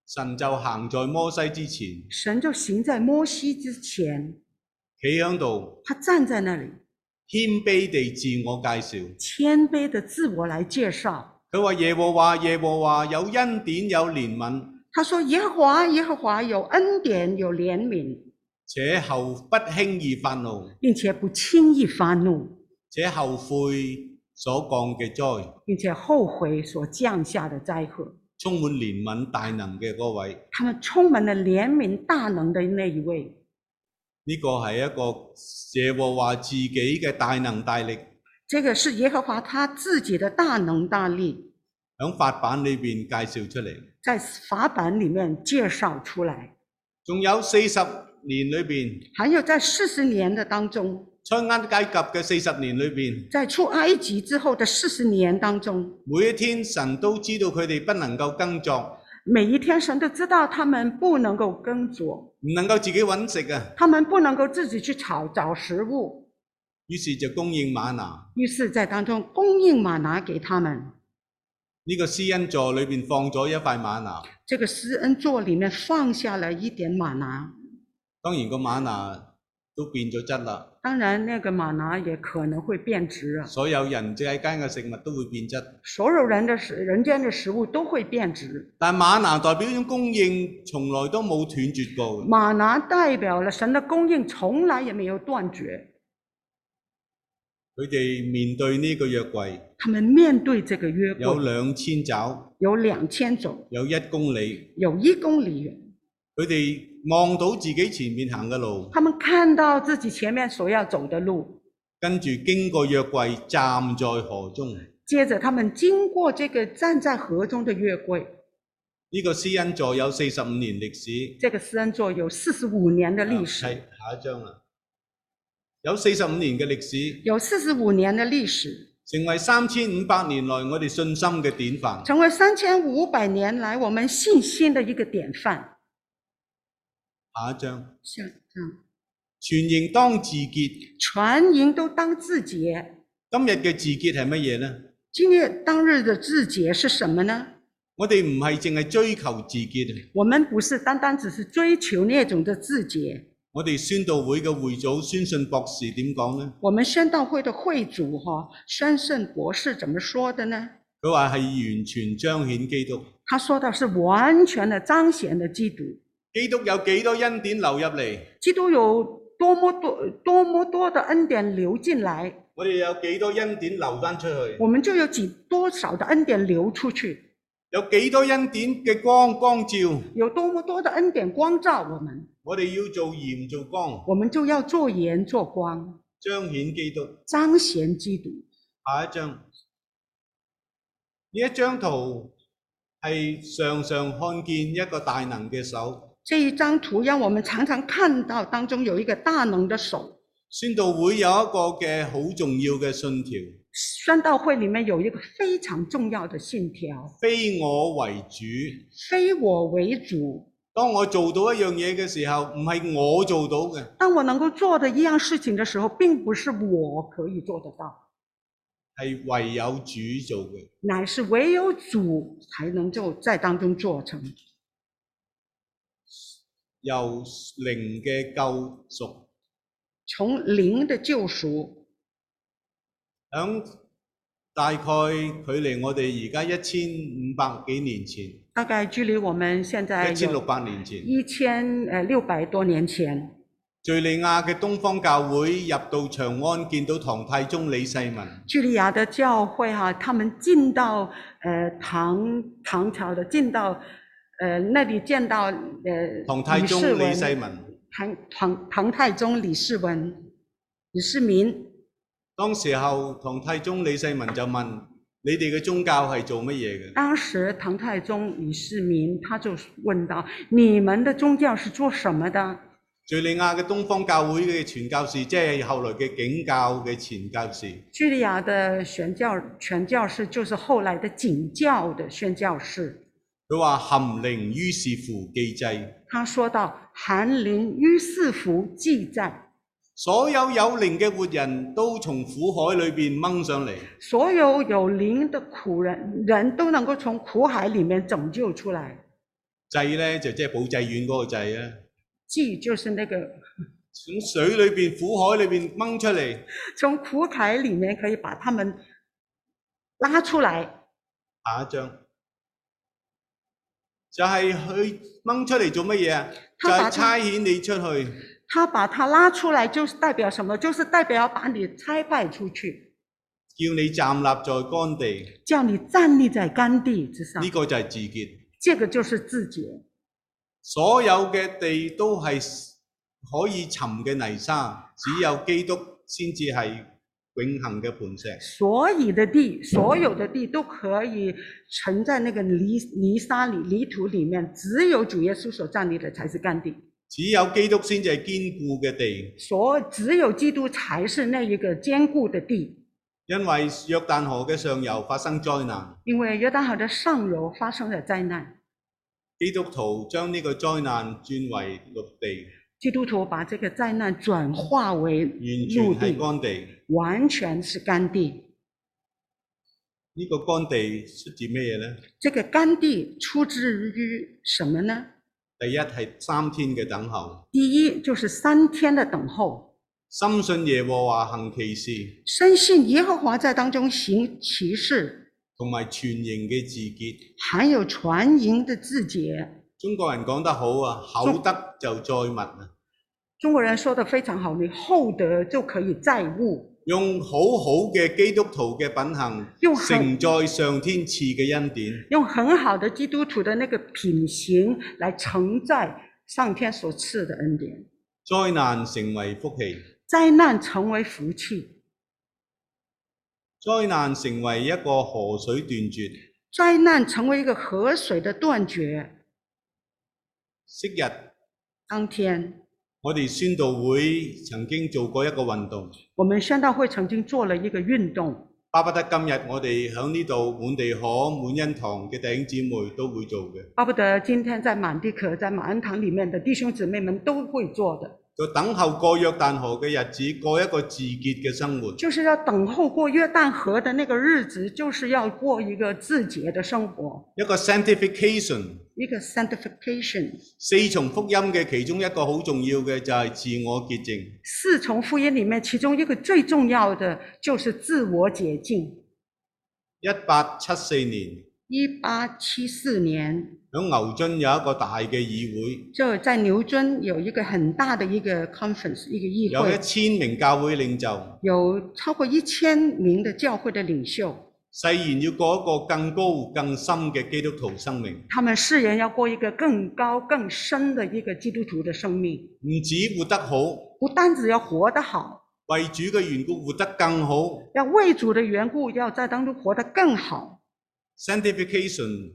神就行在摩西之前， 神就行在摩西之前， 企喺度， 他站在那里， 謙卑地自我介紹。 谦卑的自我来介绍。 佢話耶和華，耶和華有恩典有憐憫， 他說耶和華，耶和華有恩典有憐憫， 且後不輕易發怒， 並且不輕易發怒， 且後悔所降嘅災， 並且後悔所降下的災禍。 充滿憐憫大能嘅嗰位， 他們充滿了憐憫大能的那一位。 呢個係一個耶和華自己嘅大能大力， 這個是耶和華他自己的大能大力， 喺法版裏邊介紹出嚟。 在法版裡面介紹出來。 仲有40年裏邊， 還有在40年的當中， 出埃及嘅40年裏邊， 在出埃及之後的40年當中， 每一天神都知道佢哋不能夠耕作， 每一天神都知道他們不能夠耕作， 唔能夠自己揾食啊， 他們不能夠自己去找食物， 於是就供應嗎哪。 於是在當中供應嗎哪給他們。 呢個施恩座裏邊放咗一塊嗎哪， 這個施恩座裡面放下了一點嗎哪， 當然個嗎哪都變咗質啦。 當然那個嗎哪也可能會變質啊， 所有人之間嘅食物都會變質， 所有人間的食物都會變質。 但嗎哪代表一種供應，從來都冇斷絕過。 嗎哪代表了神的供應，從來也沒有斷絕。 佢哋面對呢個約櫃， 他們面對這個約有櫃 2000肘， 有2000肘， 有1公里， 有1公里遠。 佢哋望到自己前面行嘅路， 他們看到自己前面所要走的路， 跟住經過約櫃，站在河中。 接着他們經過這個站在河中的約櫃。 呢個施恩座有45年歷史。 這個施恩座有45年的歷史。 係下一張啦。有45年嘅歷史， 有45年的歷史， 成為3500年來我哋信心嘅典範， 成為3500年來我們信心的一個典範。 下一張， 下一張， 全營當自潔， 全營都當自潔。 今日嘅自潔係乜嘢呢？ 今日當日的自潔是什麼呢？ 我哋唔係淨係追求自潔， 我們不是單單只是追求那種的自潔。 我哋宣道會嘅會祖宣信博士點講呢？ 我們宣道會的會主宣信博士怎麼說的呢？ 佢話係完全彰顯基督。 他說的是完全的彰顯的基督。 基督有幾多恩典流入嚟？ 基督有多麼多的恩典流進來， 我哋有幾多恩典流翻出去？ 我們就有多少的恩典流出去。 有幾多恩典嘅光照？ 有多麼多的恩典光照我們。 我哋要做鹽做光， 我們就要做鹽做光， 彰顯基督。 彰顯基督。 下一張，呢一張圖係常常看見一個大能嘅手。 這一張圖讓我們常常看到當中有一個大能的手。 宣道會有一個嘅好重要嘅信條。 宣道會裡面有一個非常重要的信條， 非我為主。 非我為主。 當我做到一樣嘢嘅時候，唔係我做到嘅。 當我能夠做的一樣事情的時候，並不是我可以做得到， 係唯有主做嘅。 乃是唯有主才能夠在當中做成。 由靈嘅救贖， 從靈的救贖， 響大概距離我哋而家1500幾年前， 大概距離我們現在 1600年前 1600多年前， 敘利亞嘅東方教會入到長安，見到唐太宗李世民。 敘利亞的教會他們進到唐朝的進到那裡見到唐太宗李世民。 唐太宗李世民。 當時候唐太宗李世民就問：你哋嘅宗教係做乜嘢嘅？ 當時唐太宗李世民他就問到：你們的宗教是做什麼的？ 敘利亞嘅東方教會嘅傳教士，即係後來嘅景教嘅傳教士。 敘利亞的傳教士就是後來的景教的宣教士。 佢話含靈於是乎記載。 他說到含靈於是乎記載。 所有有靈嘅活人都從苦海裏邊掹上嚟。 所有有靈的苦人都能夠從苦海裡面拯救出來。 祭咧就即係保濟丸嗰個祭啊， 祭就是那個從水裏邊、苦海裏邊掹出嚟。 從苦海裡面可以把他們拉出來。 下一張就係去掹出嚟做乜嘢啊？就係差遣你出去。 他把他拉出來，就是代表什麼？就是代表要把你差派出去， 叫你站立在乾地， 叫你站立在乾地之上。 呢個就係自潔。 這個就是自潔。 所有嘅地都係可以沉嘅泥沙，只有基督先至係永恆嘅磐石。 所有的地都可以沉在那個泥沙裡、泥土裡面，只有主耶穌所站立的才是乾地。 只有基督先至係堅固嘅地。 只有基督才是那一個堅固的地。 因為約旦河嘅上游發生災難， 因為約旦河的上游發生了災難， 基督徒將呢個災難轉為陸地， 基督徒把這個災難轉化為陸地， 完全係乾地， 完全是乾地。 呢個乾地出自咩嘢呢？ 這個乾地出自於什麼呢？ 第一係3天嘅等候， 第一就是3天的等候， 深信耶和華行奇事， 深信耶和華在當中行奇事， 同埋全營嘅自潔， 還有全營的自潔。 中國人講得好啊，厚德就載物啊。 中國人說得非常好，你厚德就可以載物。 用好好嘅基督徒嘅品行，承載上天賜嘅恩典。 用很好的基督徒的那個品行來承載上天所賜的恩典。 災難成為福氣， 災難成為福氣。 災難成為一個河水斷絕， 災難成為一個河水的斷絕。 昔日當天我哋宣道會曾經做過一個運動， 我們宣道會曾經做了一個運動， 巴不得今日我哋喺呢度滿地可滿恩堂嘅弟兄姊妹都會做嘅。 巴不得今天在滿地可在滿恩堂裡面的弟兄姊妹們都會做的。 就等候過約旦河嘅日子，過一個自潔嘅生活。 就是要等候過約旦河的那個日子，就是要過一個自潔的生活。 一個 sanctification。 一個 sanctification。 4重福音嘅其中一個好重要嘅就係自我潔淨。 4重福音裡面其中一個最重要的就是自我潔淨。 1874年。 1874年。 喺牛津有一個大嘅議會， 就在牛津有一個很大的一個 conference， 一個議會， 有1000名教會領袖， 有超過1000名的教會的領袖， 誓言要過一個更高更深嘅基督徒生命。 他們誓言要過一個更高更深的一個基督徒的生命， 唔止活得好， 不單止要活得好， 為主嘅緣故活得更好， 要為主的緣故要在當中活得更好。 Sanctification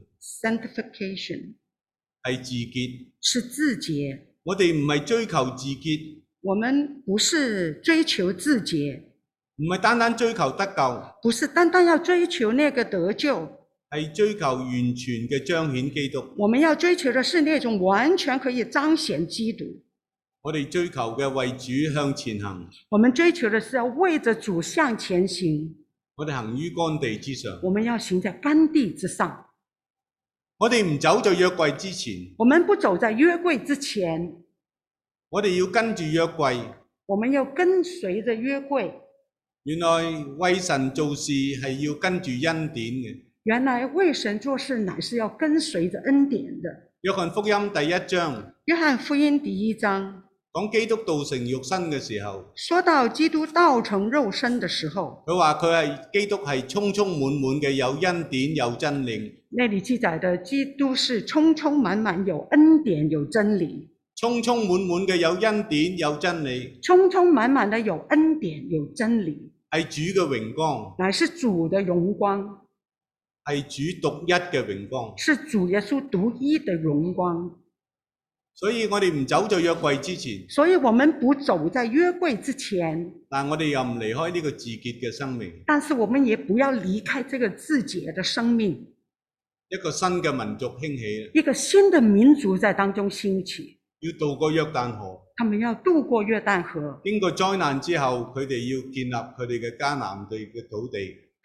係自潔， 是自潔。 我哋唔係追求自潔， 我們不是追求自潔， 唔係單單追求得救， 不是單單要追求那個得救， 係追求完全嘅彰顯基督。 我們要追求的是那種完全可以彰顯基督。 我哋追求嘅為主向前行， 我們追求的是要為着主向前行。 我哋行於乾地之上， 我們要行在乾地之上。 我哋唔走在約櫃之前， 我們不走在約櫃之前， 我哋要跟住約櫃。 我們要跟隨着約櫃。 原來為神做事係要跟住恩典嘅。 原來為神做事乃是要跟隨着恩典的。 約翰福音第1章， 約翰福音第1章講基督道成肉身嘅時候， 說到基督道成肉身的時候， 佢話佢係基督係充充滿滿嘅，有恩典有真理。 那裡記載的基督是充充滿滿有恩典有真理， 充充滿滿嘅有恩典有真理， 充充滿滿的有恩典有真理， 係主嘅榮光， 乃是主的榮光， 係主獨一嘅榮光， 是主耶穌獨一的榮光。 所以我哋唔走在約櫃之前， 所以我們不走在約櫃之前， 但我哋又唔離開呢個自潔嘅生命。 但是我們也不要離開這個自潔的生命。 一個新嘅民族興起， 一個新的民族在當中興起， 要渡過約旦河。 他們要渡過約旦河。 經過災難之後，佢哋要建立佢哋嘅迦南地嘅土地。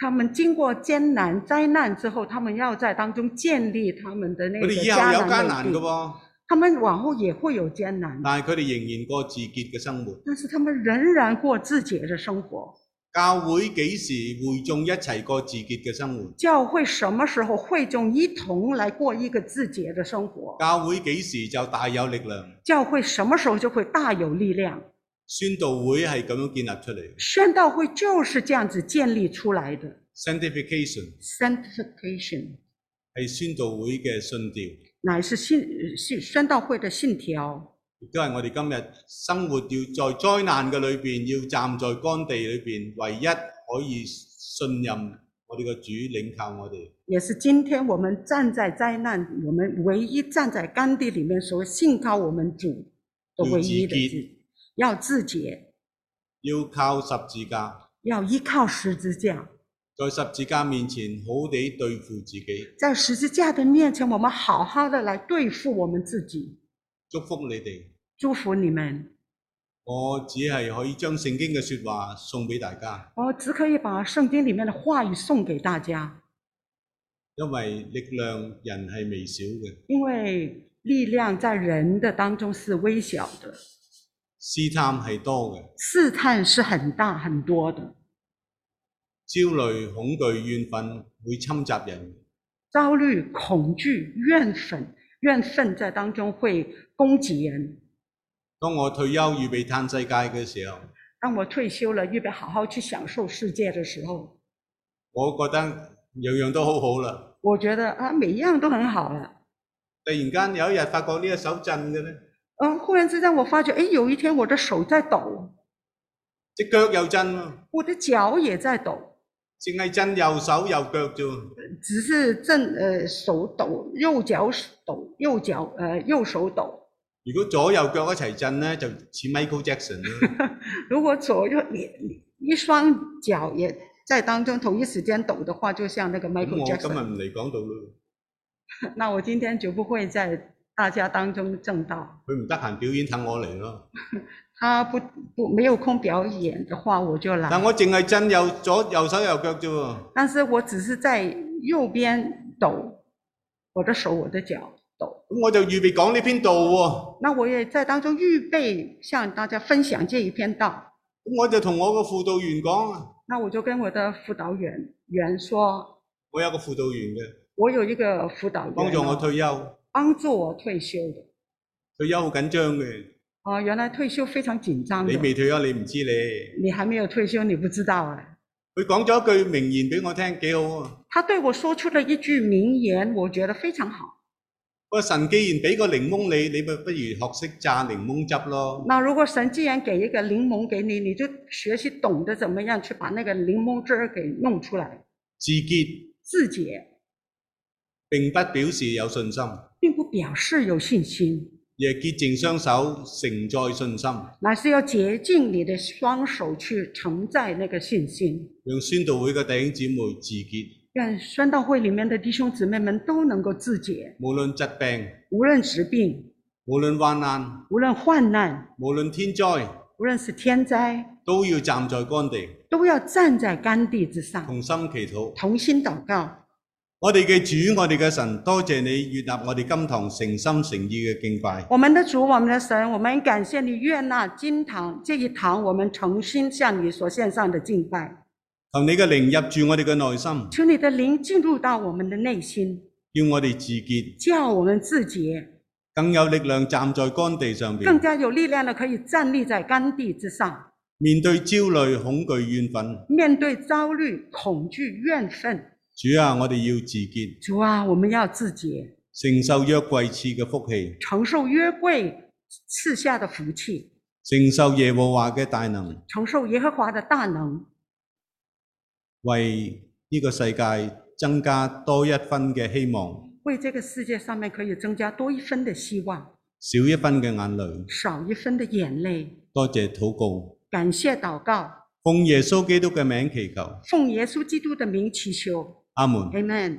他们经过艰难灾難之後，他們要在當中建立他們的那個佢哋以後有艱迦難嘅南美地。 喎， 他們往後也會有艱難， 但係佢哋仍然過自潔嘅生活。 但是他們仍然過自潔的生活。 教會幾時會眾一齊過自潔嘅生活？ 教會什麼時候會眾一同來過一個自潔的生活？ 教會幾時就大有力量？ 教會什麼時候就會大有力量？ 宣道會係咁樣建立出嚟。 宣道會就是這樣子建立出來的。 Sanctification Sanctification 係宣道會嘅信條， 乃是宣道會的信條， 亦都係我哋今日生活要在災難嘅裏邊，要站在乾地裏邊，唯一可以信任我哋嘅主領靠我哋。 也是今天我們站在災難，我們唯一站在乾地裡面所信靠我們主的唯一的主，要自潔， 要靠十字架， 要依靠十字架， 在十字架面前好地對付自己。 在十字架的面前，我們好好的來對付我們自己。 祝福你哋， 祝福你們。 我只係可以將聖經嘅說話送俾大家， 我只可以把聖經裡面的話語送給大家， 因為力量人係微小嘅， 因為力量在人的當中是微小的， 試探係多嘅， 試探是很大很多的， 焦慮、恐懼、怨憤會侵襲人。 焦慮、恐懼、怨憤在當中會攻擊人。 當我退休預備嘆世界嘅時候， 當我退休了，預備好好去享受世界的時候， 我覺得樣樣都好好啦。 我覺得啊，每一樣都很好了。 突然間有一日發覺呢個手震嘅咧， 忽然之間我發覺，有一天我的手在抖， 隻腳又震喎， 我的腳也在抖， 淨係震右手右腳啫。 只是手抖，右腳抖，右手抖。 如果左右腳一齊震咧，就似 Michael Jackson 啦。 如果左右一雙腳也在當中同一時間抖的話，就像那個 Michael 咁 Jackson。 我今日唔嚟講道咯。 那我今天就不會在大家當中證道。 佢唔得閒表演，等我嚟咯。 他沒有空表演的話，我就來。 但我淨係震右手右腳啫喎。 但是我只是在右邊抖，我的手我的腳抖。 咁我就預備講呢篇道喎。 那我也在當中預備向大家分享這一篇道。 咁我就同我個輔導員講啊。 那我就跟我的輔導員說。 我有個輔導員嘅。 我有一個輔導員。 幫助我退休。 幫助我退休的。 退休好緊張嘅。 原來退休非常緊張的。 你未退休，你唔知你還沒有退休，你不知道啊。 佢講咗一句名言俾我聽，幾好啊。 他對我說出了一句名言，我覺得非常好。 我話神既然俾個檸檬你，你咪不如學識榨檸檬汁咯。 那如果神既然給一個檸檬給你，你就學習懂得怎麼樣去把那個檸檬汁給弄出來。 自潔。 自潔。 並不表示有信心。 並不表示有信心。 而係潔淨雙手，承載信心。 乃是要潔淨你的雙手去承載那個信心。 讓宣道會嘅弟兄姊妹自潔。 讓宣道會裡面的弟兄姊妹們都能夠自潔。 無論疾病， 無論疾病， 無論患難， 無論患難， 無論天災， 無論是天災， 都要站在乾地， 都要站在乾地之上， 同心祈禱， 同心禱告。 我哋嘅主，我哋嘅神，多謝你悅納我哋今堂誠心誠意嘅敬拜。 我們的主，我們的神，我們感謝你悅納今堂這一堂我們誠心向你所獻上的敬拜。 求你嘅靈入住我哋嘅內心， 求你的靈進入到我們的內心， 叫我哋自潔， 叫我們自潔， 更有力量站在乾地上邊， 更加有力量的可以站立在乾地之上。 面對焦慮、恐懼、怨憤， 面對焦慮、恐懼、怨憤。 主啊，我哋要自潔。 主啊，我們要自潔， 承受約櫃賜嘅福氣， 承受約櫃賜下的福氣， 承受耶和華嘅大能， 承受耶和華的大能， 為呢個世界增加多一分嘅希望， 為這個世界上面可以增加多一分的希望， 少一分嘅眼淚， 少一分的眼淚。 多謝禱告， 感謝禱告， 奉耶穌基督嘅名祈求， 奉耶穌基督的名祈求。 阿門。 Amen。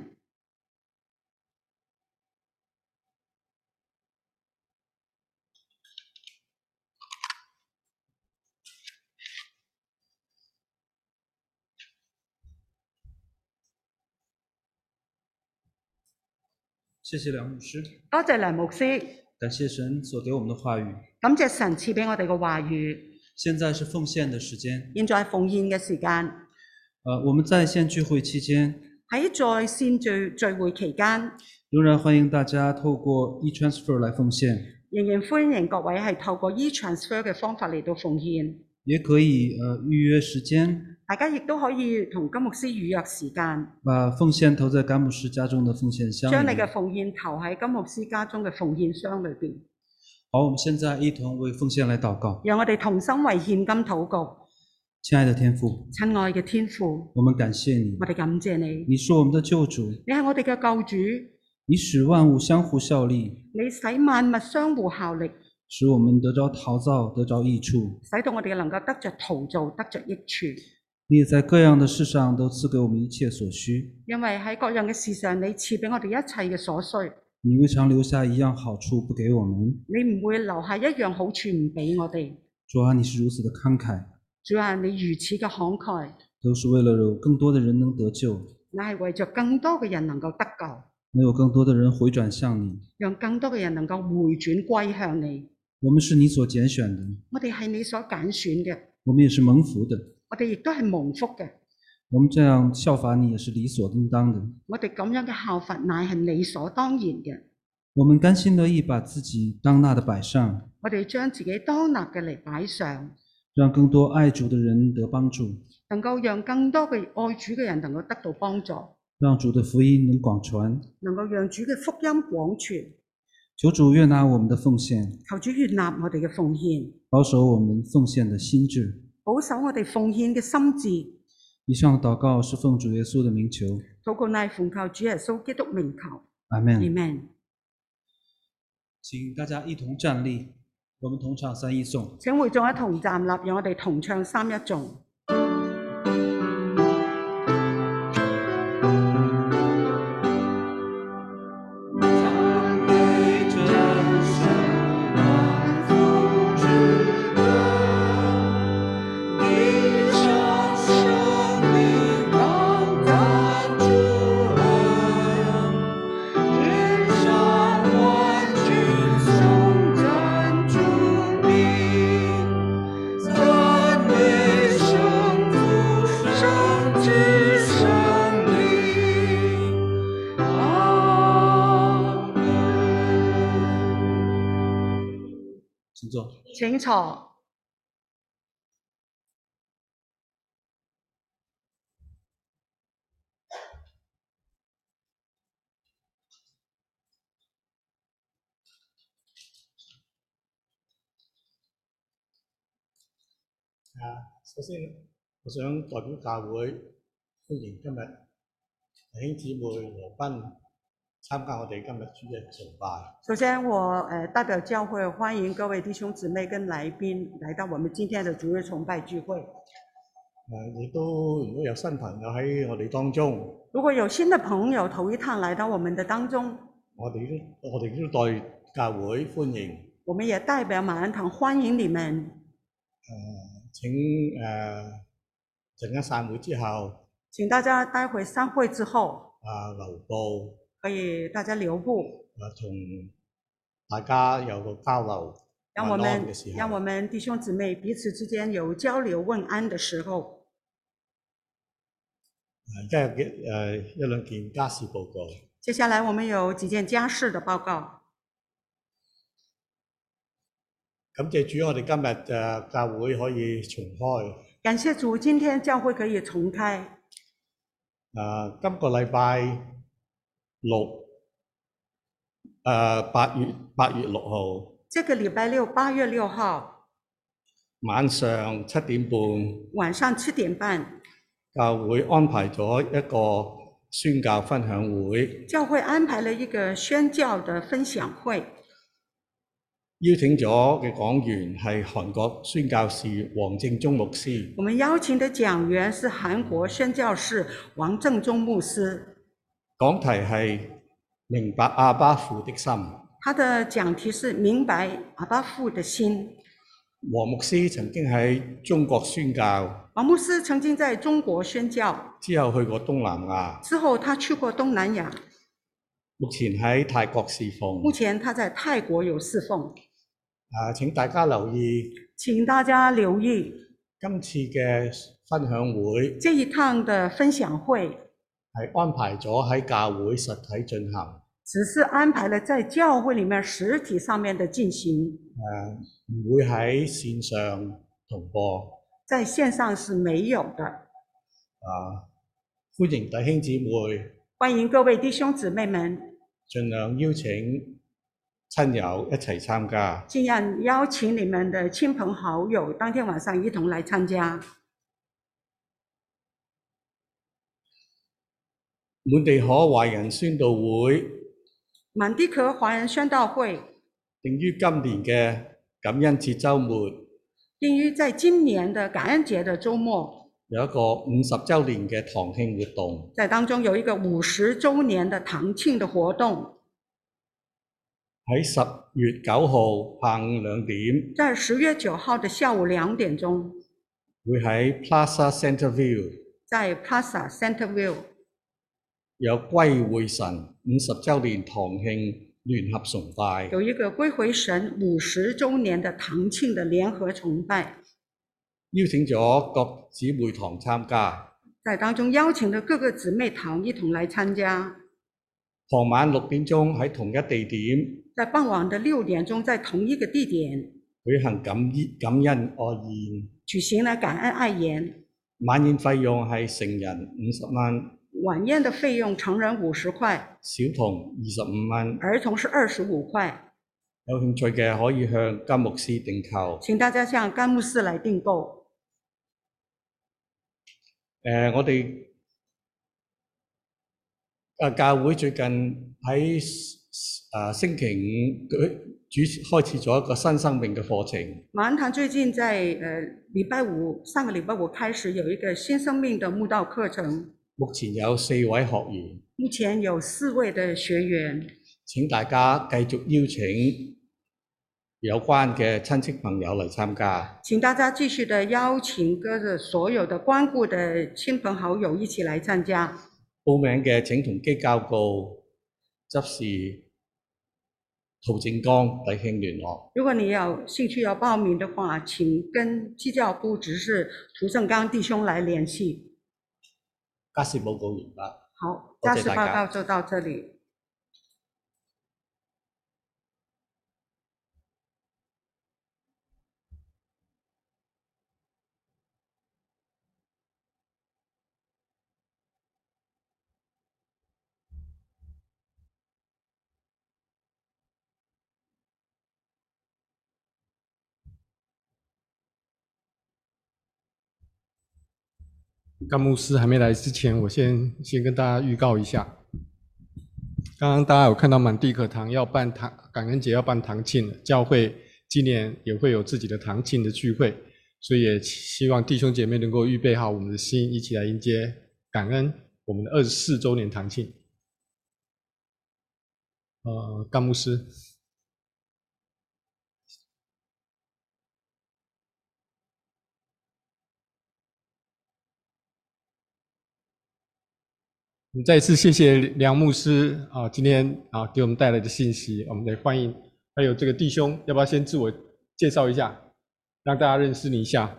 谢谢梁牧师， 多謝梁牧師， 感谢神所给我们的话语。 感謝神賜俾我哋嘅話語。 现在是奉献的时间。 現在係奉獻嘅時間， 我们在线聚會期間， 喺在線聚會期間， 仍然歡迎大家透過 e-transfer 來奉獻， 仍然歡迎各位係透過 e-transfer 嘅方法嚟到奉獻。 也可以預約時間， 大家亦都可以同金牧師預約時間， 把奉獻投在甘牧師家中的奉獻箱將你嘅裡面。 奉獻投喺金牧師家中嘅奉獻箱裏邊。 好，我們現在一同為奉獻來禱告。 讓我哋同心為獻金禱告。 親愛的天父， 親愛嘅天父， 我們感謝你我，哋感謝你， 你是我們的救主， 你係我哋嘅救主， 你使萬物相互效力， 你使萬物相互效力， 使我們得着陶造，得着益處。 使到我哋能夠得着陶造，得着益處。 你也在各樣的事上都賜給我們一切所需， 因為喺各樣嘅事上，你賜俾我哋一切嘅所需， 你未嘗留下一樣好處不給我們。 你唔會留下一樣好處唔俾我哋。 主啊，你是如此的慷慨， 主啊，你如此嘅慷慨， 都是為了有更多的人能得救， 你係為着更多嘅人能夠得救， 能有更多的人回轉向你。 讓更多嘅人能夠回轉歸向你。 我們是你所揀選的， 我哋係你所揀選嘅， 我們也是蒙福的。 我哋亦都係蒙福嘅。 我們這樣效法你也是理所應當的。 我哋咁樣嘅效法乃係理所當然嘅。 我們甘心樂意把自己當納的擺上， 我哋將自己當納嘅嚟擺上， 讓更多愛主的人得幫助， 能夠讓更多嘅愛主嘅人能夠得到幫助， 讓主的福音能廣傳。 能夠讓主嘅福音廣傳。 求主悅納我們的奉獻， 求主悅納我哋嘅奉獻， 保守我們奉獻的心志。 保守我哋奉獻嘅心志。 以上的禱告是奉主耶穌的名求， 禱告乃奉靠主耶穌基督名求。 阿門。 Amen。 請大家一同站立，我們同唱三一頌。 請會眾一同站立，讓我哋同唱三一頌。 請坐。 請坐。 首先我想代表教會歡迎今日弟兄姊妹羅賓參加我哋今日主日崇拜。 首先我代表教會歡迎各位弟兄姊妹跟來賓來到我們今天的主日崇拜聚會。 亦都如果有新朋友喺我哋當中， 如果有新的朋友頭一趟來到我們的當中， 我哋都代教會歡迎。 我們也代表馬恩堂歡迎你們。 請陣間散會之後， 請大家待會散會之後， 留步， 可以大家留步， 同大家有個交流， 讓我們弟兄姊妹彼此之間有交流問安的時候。 而家有一兩件家事報告。 接下來我們有幾件家事的報告。 感謝主，我哋今日教會可以重開。 感謝主，今天教會可以重開。 今個禮拜六8月6號。 這個禮拜六8月6號晚上7點半。 晚上7點半， 教會安排咗一個宣教分享會。 教會安排了一個宣教的分享會。 邀請咗嘅講員係韓國宣教士黃正忠牧師。 我們邀請的講員是韓國宣教士王正忠牧師。 講題係明白阿爸父的心。 他的講題是明白阿爸父的心。 黃牧師曾經喺中國宣教。 王牧師曾經在中國宣教， 之後去過東南亞。 之後他去過東南亞。 目前喺泰國侍奉。 目前他在泰國有侍奉。 請大家留意， 請大家留意今次嘅分享會這一趟的分享會係安排咗喺教會實體進行， 只是安排了在教會裡面實體上面的進行， 唔會喺線上同播。 在線上是沒有的。 歡迎弟兄姊妹， 歡迎各位弟兄姊妹們， 盡量邀請親友一齊參加。 盡量邀請你們的親朋好友，當天晚上一同來參加。 滿地可華人宣道會， 滿地可華人宣道會定於今年嘅感恩節週末， 定於在今年的感恩節的週末， 有一個50週年嘅堂慶活動， 在當中有一個50週年的堂慶的活動， 喺10月9號下午2點， 在10月9號的下午2點鐘， 會喺 Plaza Centerville， 在 Plaza Centerville 有歸回神50週年堂慶聯合崇拜， 有一個歸回神50週年的堂慶的聯合崇拜， 邀請咗各姊妹堂參加， 在當中邀請了各個姊妹堂一同來參加。 傍晚6點鐘喺同一地點， 在傍晚的6點鐘，在同一個地點舉行感恩愛宴， 舉行了感恩愛宴。 晚宴費用係成人50蚊， 晚宴的費用成人50塊， 小童25蚊， 兒童是25塊。 有興趣嘅可以向甘牧師訂購。 請大家向甘牧師來訂購。 我哋教會最近喺星期5開始咗一個新生命嘅課程。馬恩堂最近在上個禮拜五開始有一個新生命的慕道課程。 目前有4位學員。 目前有4位的學員。請大家繼續邀請有關嘅親戚朋友嚟參加。 請大家繼續的邀請各個所有的關顧的親朋好友一起來參加。 報名嘅請同基教告執事涂正剛弟兄聯絡。 如果你有興趣要報名的話，請跟基教部執事涂正剛弟兄來聯繫。 家事報告完畢。 好，家事報告就到這裡。 甘牧師還沒來之前，我先跟大家預告一下。剛剛大家有看到滿地可堂要辦感恩節要辦堂慶了，教會今年也會有自己的堂慶的聚會，所以也希望弟兄姐妹能夠預備好我們的心，一起來迎接感恩我們的24週年堂慶。甘牧師。我们再一次謝謝梁牧師今天給我們帶來的信息，我們來歡迎，還有這個弟兄，要不要先自我介紹一下，讓大家認識你一下？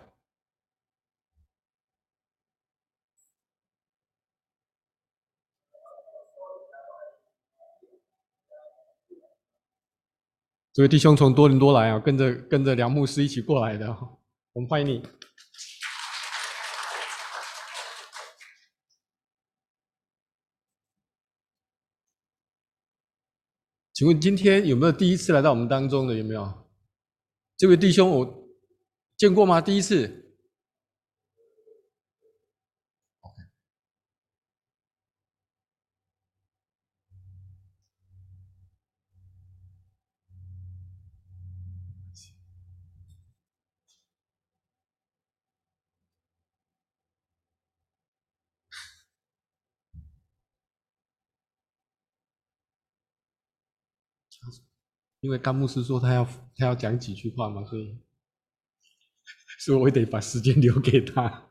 這位弟兄從多倫多來跟着梁牧師一起過來的，我們歡迎你。請問今天有沒有第一次來到我們當中的？有沒有？這位弟兄我見過嗎？第一次？因為甘牧師說他要講幾句話嘛，所以我得把時間留給他。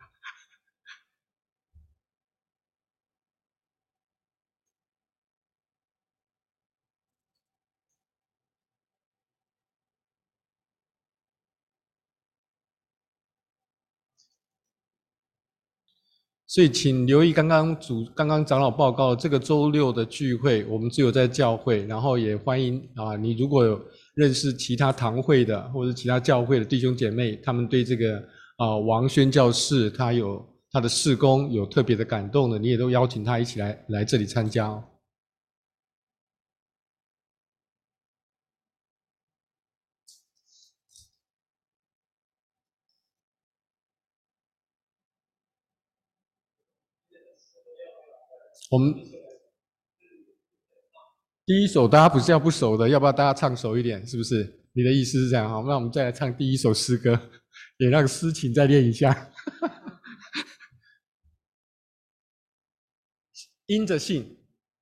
所以请留意刚刚长老报告这个周六的聚会，我们只有在教会，然后也欢迎你如果有认识其他堂会的或者其他教会的弟兄姐妹，他们对这个王宣教士他有他的事工有特别的感动的，你也都邀请他一起来这里参加哦。我们第一首大家不是要不熟的，要不要大家唱熟一点？是不是？你的意思是这样？好，那我们再来唱第一首诗歌，也让诗情再练一下。因着信。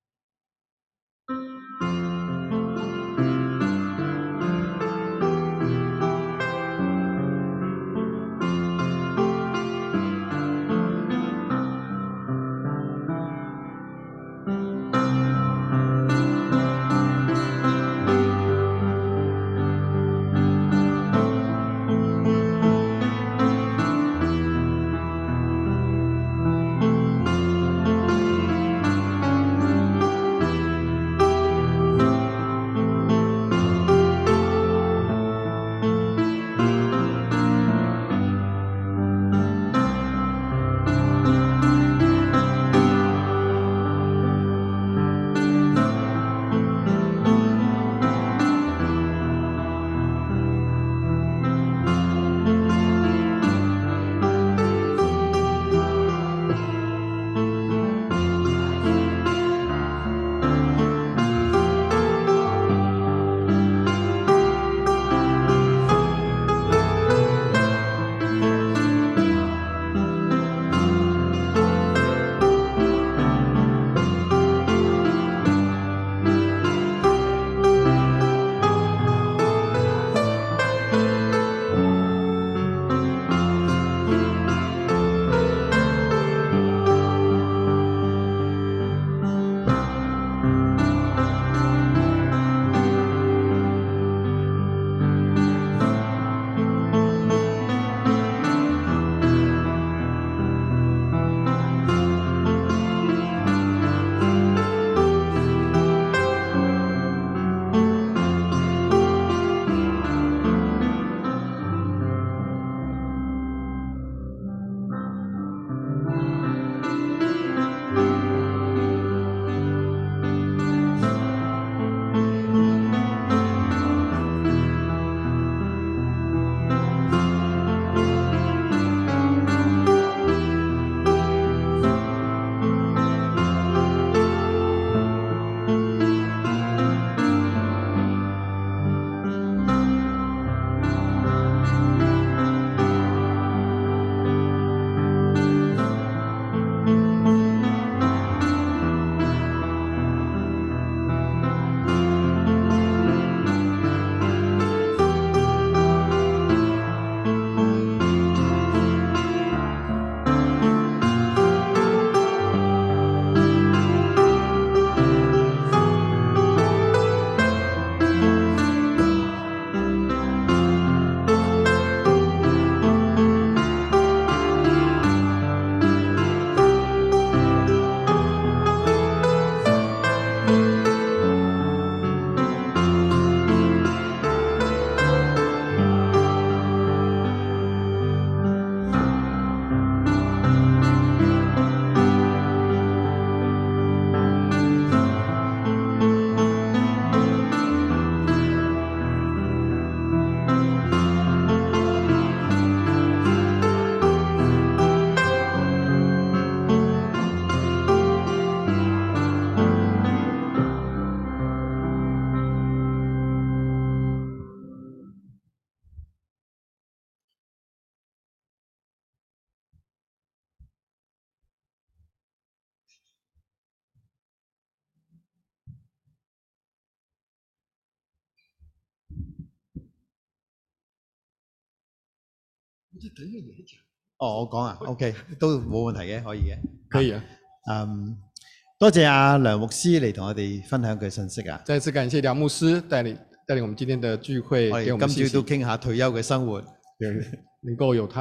我講啊 ，OK， 都冇問題嘅，可以嘅。 可以啊。 多謝阿梁牧師嚟同我哋分享佢信息啊。 再次感謝梁牧師帶領我們今天的聚會，給我們今朝都傾下退休嘅生活， 能夠有他來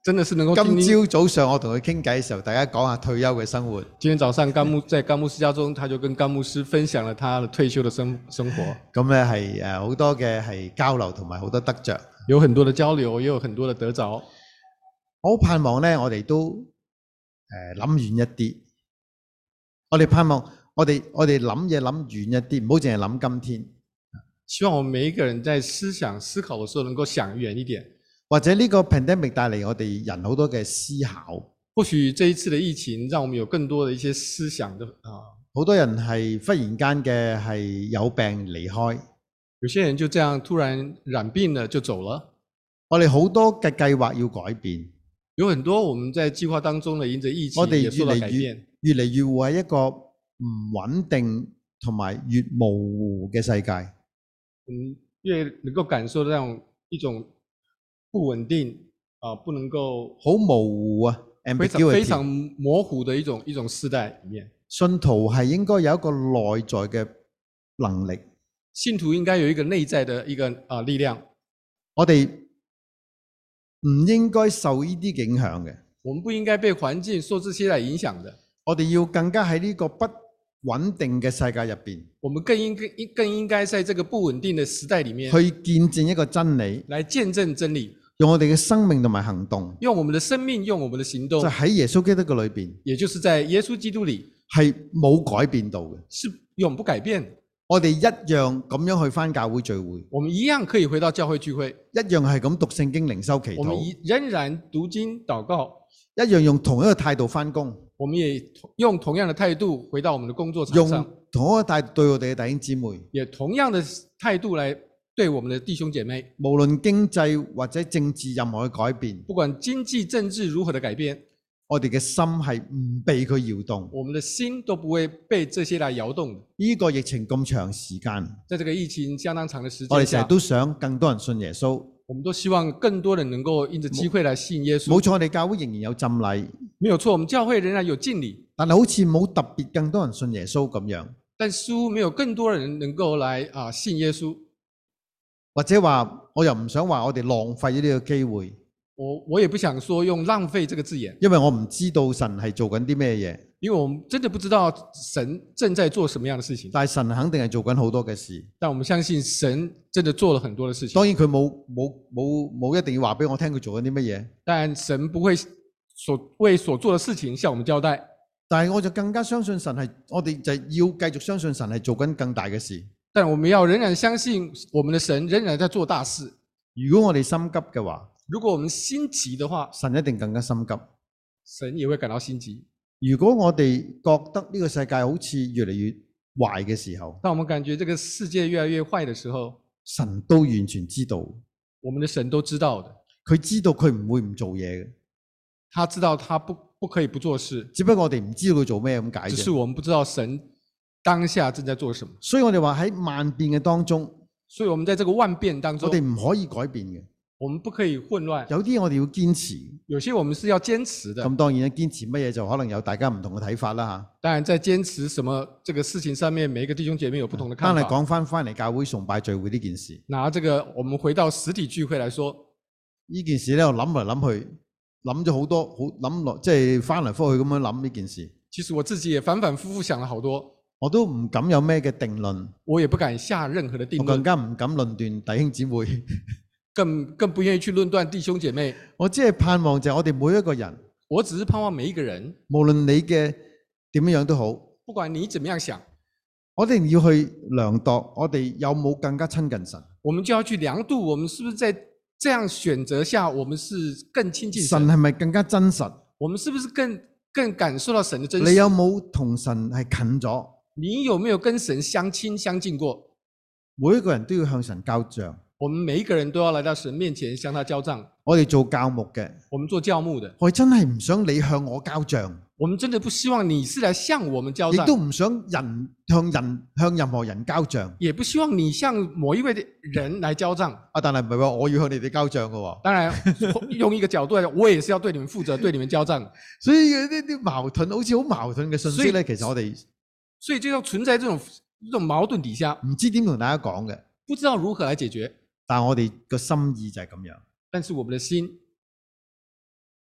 真的是能够听今聽。 朝早上我同佢傾偈嘅時候，大家講下退休嘅生活。 今天早上在甘牧師家中，他就跟甘牧師分享了他的退休的生活， 咁咧係好多嘅係交流同埋好多得着。 有很多的交流，也有很多的得着。 我好盼望咧，我哋都諗遠一啲。我哋盼望我哋諗嘢諗遠一啲，唔好淨係諗今天。 希望我們每一個人在思考的時候，能夠想遠一點。 或者呢個 pandemic 帶嚟我哋人好多嘅思考。 或許這一次的疫情，讓我們有更多的一些思想的好多人係忽然間嘅係有病離開， 有些人就這樣突然染病了就走了。 我哋好多嘅計劃要改變， 有很多我們在計劃當中呢，因着疫情我哋也受到改變。 越嚟越會喺一個唔穩定同埋越模糊嘅世界。 越能夠感受到一種不穩定不能夠好模糊啊， 非常模糊的一種世代裡面。 信徒係應該有一個內在嘅能力， 信徒應該有一個內在的一個力量。 我哋唔應該受呢啲影響嘅。 我們不應該被環境受這些來影響的。 我哋要更加喺呢個不穩定嘅世界入邊， 我們更應該在這個不穩定的時代裡面去見證一個真理， 來見證真理， 用我哋嘅生命同埋行動， 用我們的生命，用我們的行動， 就喺耶穌基督嘅裏邊， 也就是在耶穌基督裡係冇改變到嘅， 是永不改變。 我哋一樣咁樣去返教會聚會， 我們一樣可以回到教會聚會， 一樣係咁讀聖經靈修祈禱， 我們仍然讀經禱告， 一樣用同一個態度返工， 我們也用同樣的態度回到我們的工作場上， 用同一個態度對我哋嘅弟兄姊妹， 也同樣的態度來對我們的弟兄姐妹。 無論經濟或者政治任何嘅改變， 不管經濟政治如何的改變， 我哋嘅心係唔被佢搖動， 我們的心都不會被這些來搖動的。 呢個疫情咁長時間， 在這個疫情相當長的時間下， 我哋成日都想更多人信耶穌。 我們都希望更多人能夠因着機會來信耶穌。 冇錯，我哋教會仍然有浸禮， 沒有錯，我們教會仍然有敬禮， 但係好似冇特別更多人信耶穌咁樣。 但似乎沒有更多人能夠來信耶穌， 或者話我又唔想話我哋浪費咗呢個機會。 我也不想說用浪費這個字眼， 因為我唔知道神係做緊啲咩嘢。 因為我們真的不知道神正在做什麼樣的事情。 但係神肯定係做緊好多嘅事。 但我們相信神真的做了很多的事情。 當然佢冇一定要話俾我聽佢做緊啲乜嘢。 但神不會為所做的事情向我們交代。 但係我就更加相信神係，我哋就要繼續相信神係做緊更大嘅事。 但我們要仍然相信我們的神仍然在做大事。 如果我哋心急嘅話， 如果我們心急的話， 神一定更加心急， 神也會感到心急。 如果我哋覺得呢個世界好似越嚟越壞嘅時候， 當我們感覺這個世界越來越壞的時候， 神都完全知道， 我們的神都知道的。 佢知道佢唔會唔做嘢嘅， 他知道他不可以不做事， 只不過我哋唔知道佢做咩咁解啫。 只是我們不知道神當下正在做什麼。 所以我哋話喺萬變嘅當中， 所以我們在這個萬變當中， 我哋唔可以改變嘅。 我們不可以混亂， 有啲我哋要堅持， 有些我們是要堅持的。 咁當然堅持乜嘢就可能有大家唔同嘅睇法啦嚇。 當然在堅持什麼這個事情上面，每一個弟兄姐妹有不同的看法。 但係講翻嚟教會崇拜聚會呢件事， 拿這個我們回到實體聚會來說， 呢件事咧我諗嚟諗去，諗咗好多，諗落即係翻嚟覆去咁樣諗呢件事。 其實我自己也反反复复想了好多， 我都唔敢有咩嘅定論， 我也不敢下任何的定論， 我更加唔敢論斷弟兄姊妹。 更不願意去論斷弟兄姐妹。 我只係盼望就係我哋每一個人， 我只是盼望每一個人， 無論你嘅點樣都好， 不管你怎麼樣想， 我哋要去量度，我哋有冇更加親近神？ 我們就要去量度，我們是不是在這樣選擇下，我們是更親近神？ 神係咪更加真實？ 我們是不是更感受到神的真實？ 你有冇同神係近咗？ 你有沒有跟神相親相近過？ 每一個人都要向神交賬。 我們每一個人都要來到神面前向他交賬。 我哋做教牧嘅， 我們做教牧的， 我真係唔想你向我交賬。 我們真的不希望你是來向我們交賬， 亦都唔想人向任何人交賬， 也不希望你向某一位人來交賬。 但係唔係話我要向你哋交賬嘅喎。 當然，用一個角度來講，我也是要對你們負責，對你們交賬。 所以呢啲矛盾，好似好矛盾嘅信息咧，其實我哋所以就要存在這種矛盾底下， 唔知點同大家講嘅， 不知道如何來解決。 但係我哋個心意就係咁樣。 但是我們的心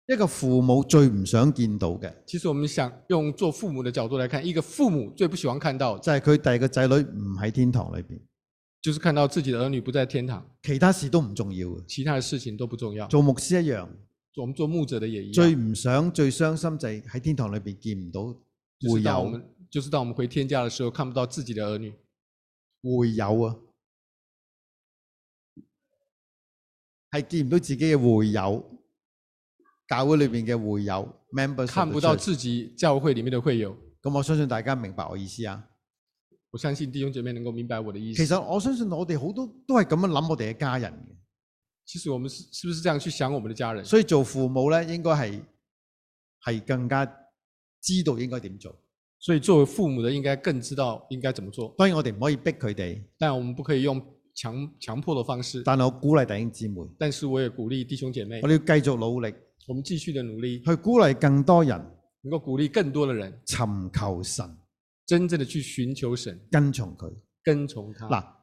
一個父母最唔想見到嘅， 其實我們想用做父母的角度來看，一個父母最不喜歡看到的， 就係佢第二個仔女唔喺天堂裏邊， 就是看到自己的兒女不在天堂， 其他事都唔重要嘅。 其他的事情都不重要。 做牧師一樣， 我們做牧者的也一樣。 最唔想、最傷心就係喺天堂裏邊見唔到會友， 就是當我們回天家的時候，看不到自己的兒女。 會友啊，係見唔到自己嘅會友。教會裏邊嘅會友 members， 看不到自己教會裡面的會友。 咁我相信大家明白我意思啊。 我相信弟兄姐妹能夠明白我的意思。 其實我相信我哋好多都係咁樣諗我哋嘅家人嘅。 其實我們是不是這樣去想我們的家人？ 所以做父母咧，應該係更加知道應該點做。 所以作為父母的應該更知道應該怎麼做。 當然我哋唔可以逼佢哋， 但我們不可以用強迫的方式。 但係我鼓勵弟兄姊妹。 但是我也鼓勵弟兄姐妹。 我哋要繼續努力。 我們繼續的努力， 去鼓勵更多人， 能夠鼓勵更多的人尋求神， 真正的去尋求神， 跟從佢， 跟從他。 嗱，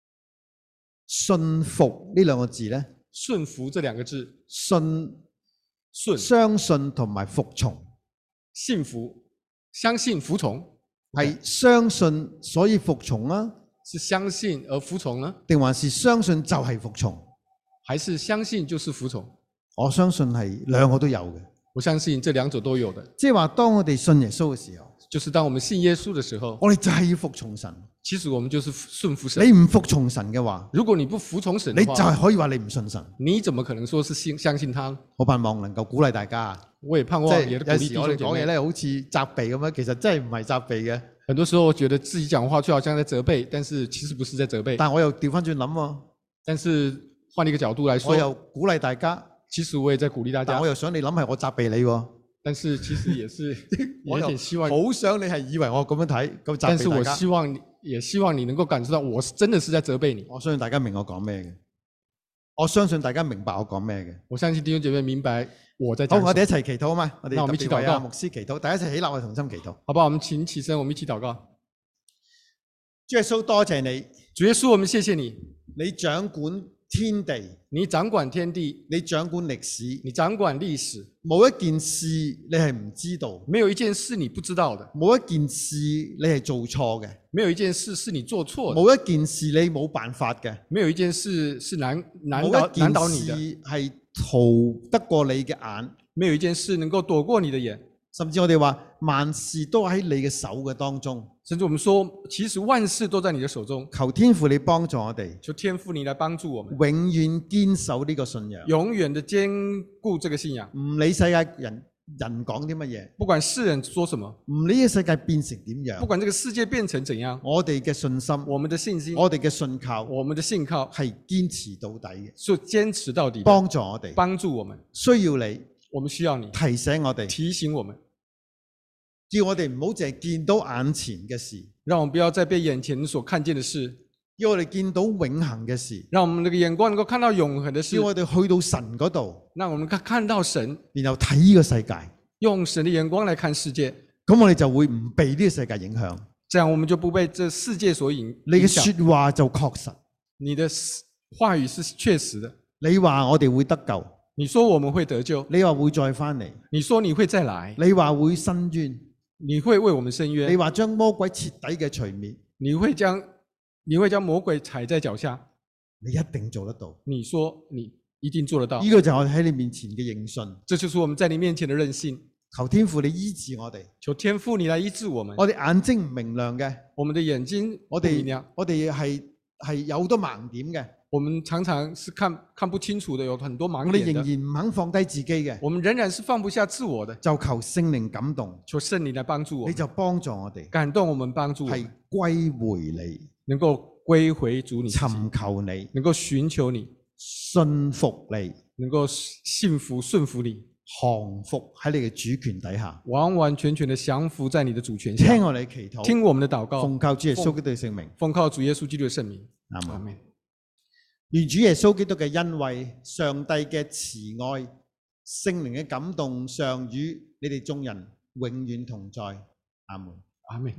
信服呢兩個字咧， 順服這兩個字， 順相信同埋服從， 信服、相信、服從， 係相信所以服從啊？ 是相信而服從呢？ 定還是相信就係服從？ 還是相信就是服從？ 我相信係兩個都有嘅。 我相信這兩者都有的。 即係話，當我哋信耶穌嘅時候， 就是當我們信耶穌的時候， 我哋就係要服從神。 其實我們就是順服神。 你唔服從神嘅話， 如果你不服從神， 你就係可以話你唔信神。 你怎麼可能說是相信他？ 我盼望能夠鼓勵大家。 我也盼望也鼓勵弟兄姐妹。 有時我哋講嘢咧，好似責備咁樣，其實真係唔係責備嘅。 很多時候我覺得自己講話就好像在責備，但是其實不是在責備。 但我又調翻轉諗喎。但是換一個角度來說， 我又鼓勵大家。 其實我也在鼓勵大家。 但我又想你諗係我責備你喎。 但是其實也是，我有點希望。 好想你係以為我咁樣睇，咁責備大家。 但是我希望你能夠感受到，我是真的是在責備你。 我相信大家明我講咩嘅。我相信大家明白我講咩嘅。 我相信弟兄姐妹明白我在講什麼。 好，我哋一齊祈禱啊嘛。 那我們一起禱告。 牧師祈禱，大家一齊起立，我哋同心祈禱。 好不好？我們請起身，我們一起禱告。 主耶穌，多謝你。 主耶穌，我們謝謝你。 你掌管天地， 你掌管天地， 你掌管歷史， 你掌管歷史。 冇一件事你係唔知道， 沒有一件事你不知道的。 冇一件事你係做錯嘅， 沒有一件事是你做錯的。 冇一件事你冇辦法嘅， 沒有一件事是難倒你的。 冇一件事係逃得過你嘅眼， 沒有一件事能夠躲過你的眼。 甚至我哋話萬事都喺你嘅手嘅當中， 甚至我們說其實萬事都在你的手中。 求天父你幫助我哋， 求天父你來幫助我們， 永遠堅守呢個信仰， 永遠的堅固這個信仰。 唔理世界人講啲乜嘢， 不管世人說什麼， 唔理呢個世界變成點樣， 不管這個世界變成怎樣， 我哋嘅信心， 我們的信心， 我哋嘅信靠， 我們的信靠係堅持到底嘅， 所以堅持到底， 幫助我哋， 幫助我們， 需要你， 我們需要你提醒我哋， 提醒我們。 叫我哋唔好淨係見到眼前嘅事， 讓我們不要再被眼前所看見的事， 叫我哋見到永恆嘅事， 讓我們那個眼光能夠看到永恆的事， 叫我哋去到神嗰度， 讓我們看到神， 然後睇呢個世界， 用神的眼光來看世界， 咁我哋就會唔被呢個世界影響， 這樣我們就不被這世界所影響。 你嘅說話就確實， 你的話語是確實的。 你話我哋會得救， 你說我們會得救， 你話會再翻嚟， 你說你會再來， 你話會伸冤。 你會為我們伸冤， 你話將魔鬼徹底嘅除滅， 你會將魔鬼踩在腳下， 你一定做得到。 你說你一定做得到。 呢個就係我哋喺你面前嘅認信， 這就是我們在你面前的認信。 求天父你醫治我哋， 求天父你來醫治我們。 我哋眼睛唔明亮嘅， 我們的眼睛我哋係有好多盲點嘅。 我們常常是看不清楚的，有很多盲點的。 我哋仍然唔肯放低自己嘅， 我們仍然是放不下自我的。 就求聖靈感動， 求聖靈來幫助我們。 你就幫助我哋， 感動我們，幫助我們， 係歸回你， 能夠歸回主你， 尋求你， 能夠尋求你， 信服你， 能夠信服順服你， 降服喺你嘅主權底下， 完完全全的降服在你的主權下。 聽我哋祈禱， 聽我們的禱告， 奉靠主耶穌基督嘅聖名， 奉靠主耶穌基督嘅聖名。 阿門。願主耶穌基督嘅恩惠、上帝嘅慈愛、聖靈嘅感動，常與你哋眾人永遠同在。阿門。 阿門。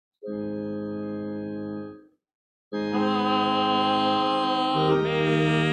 阿門。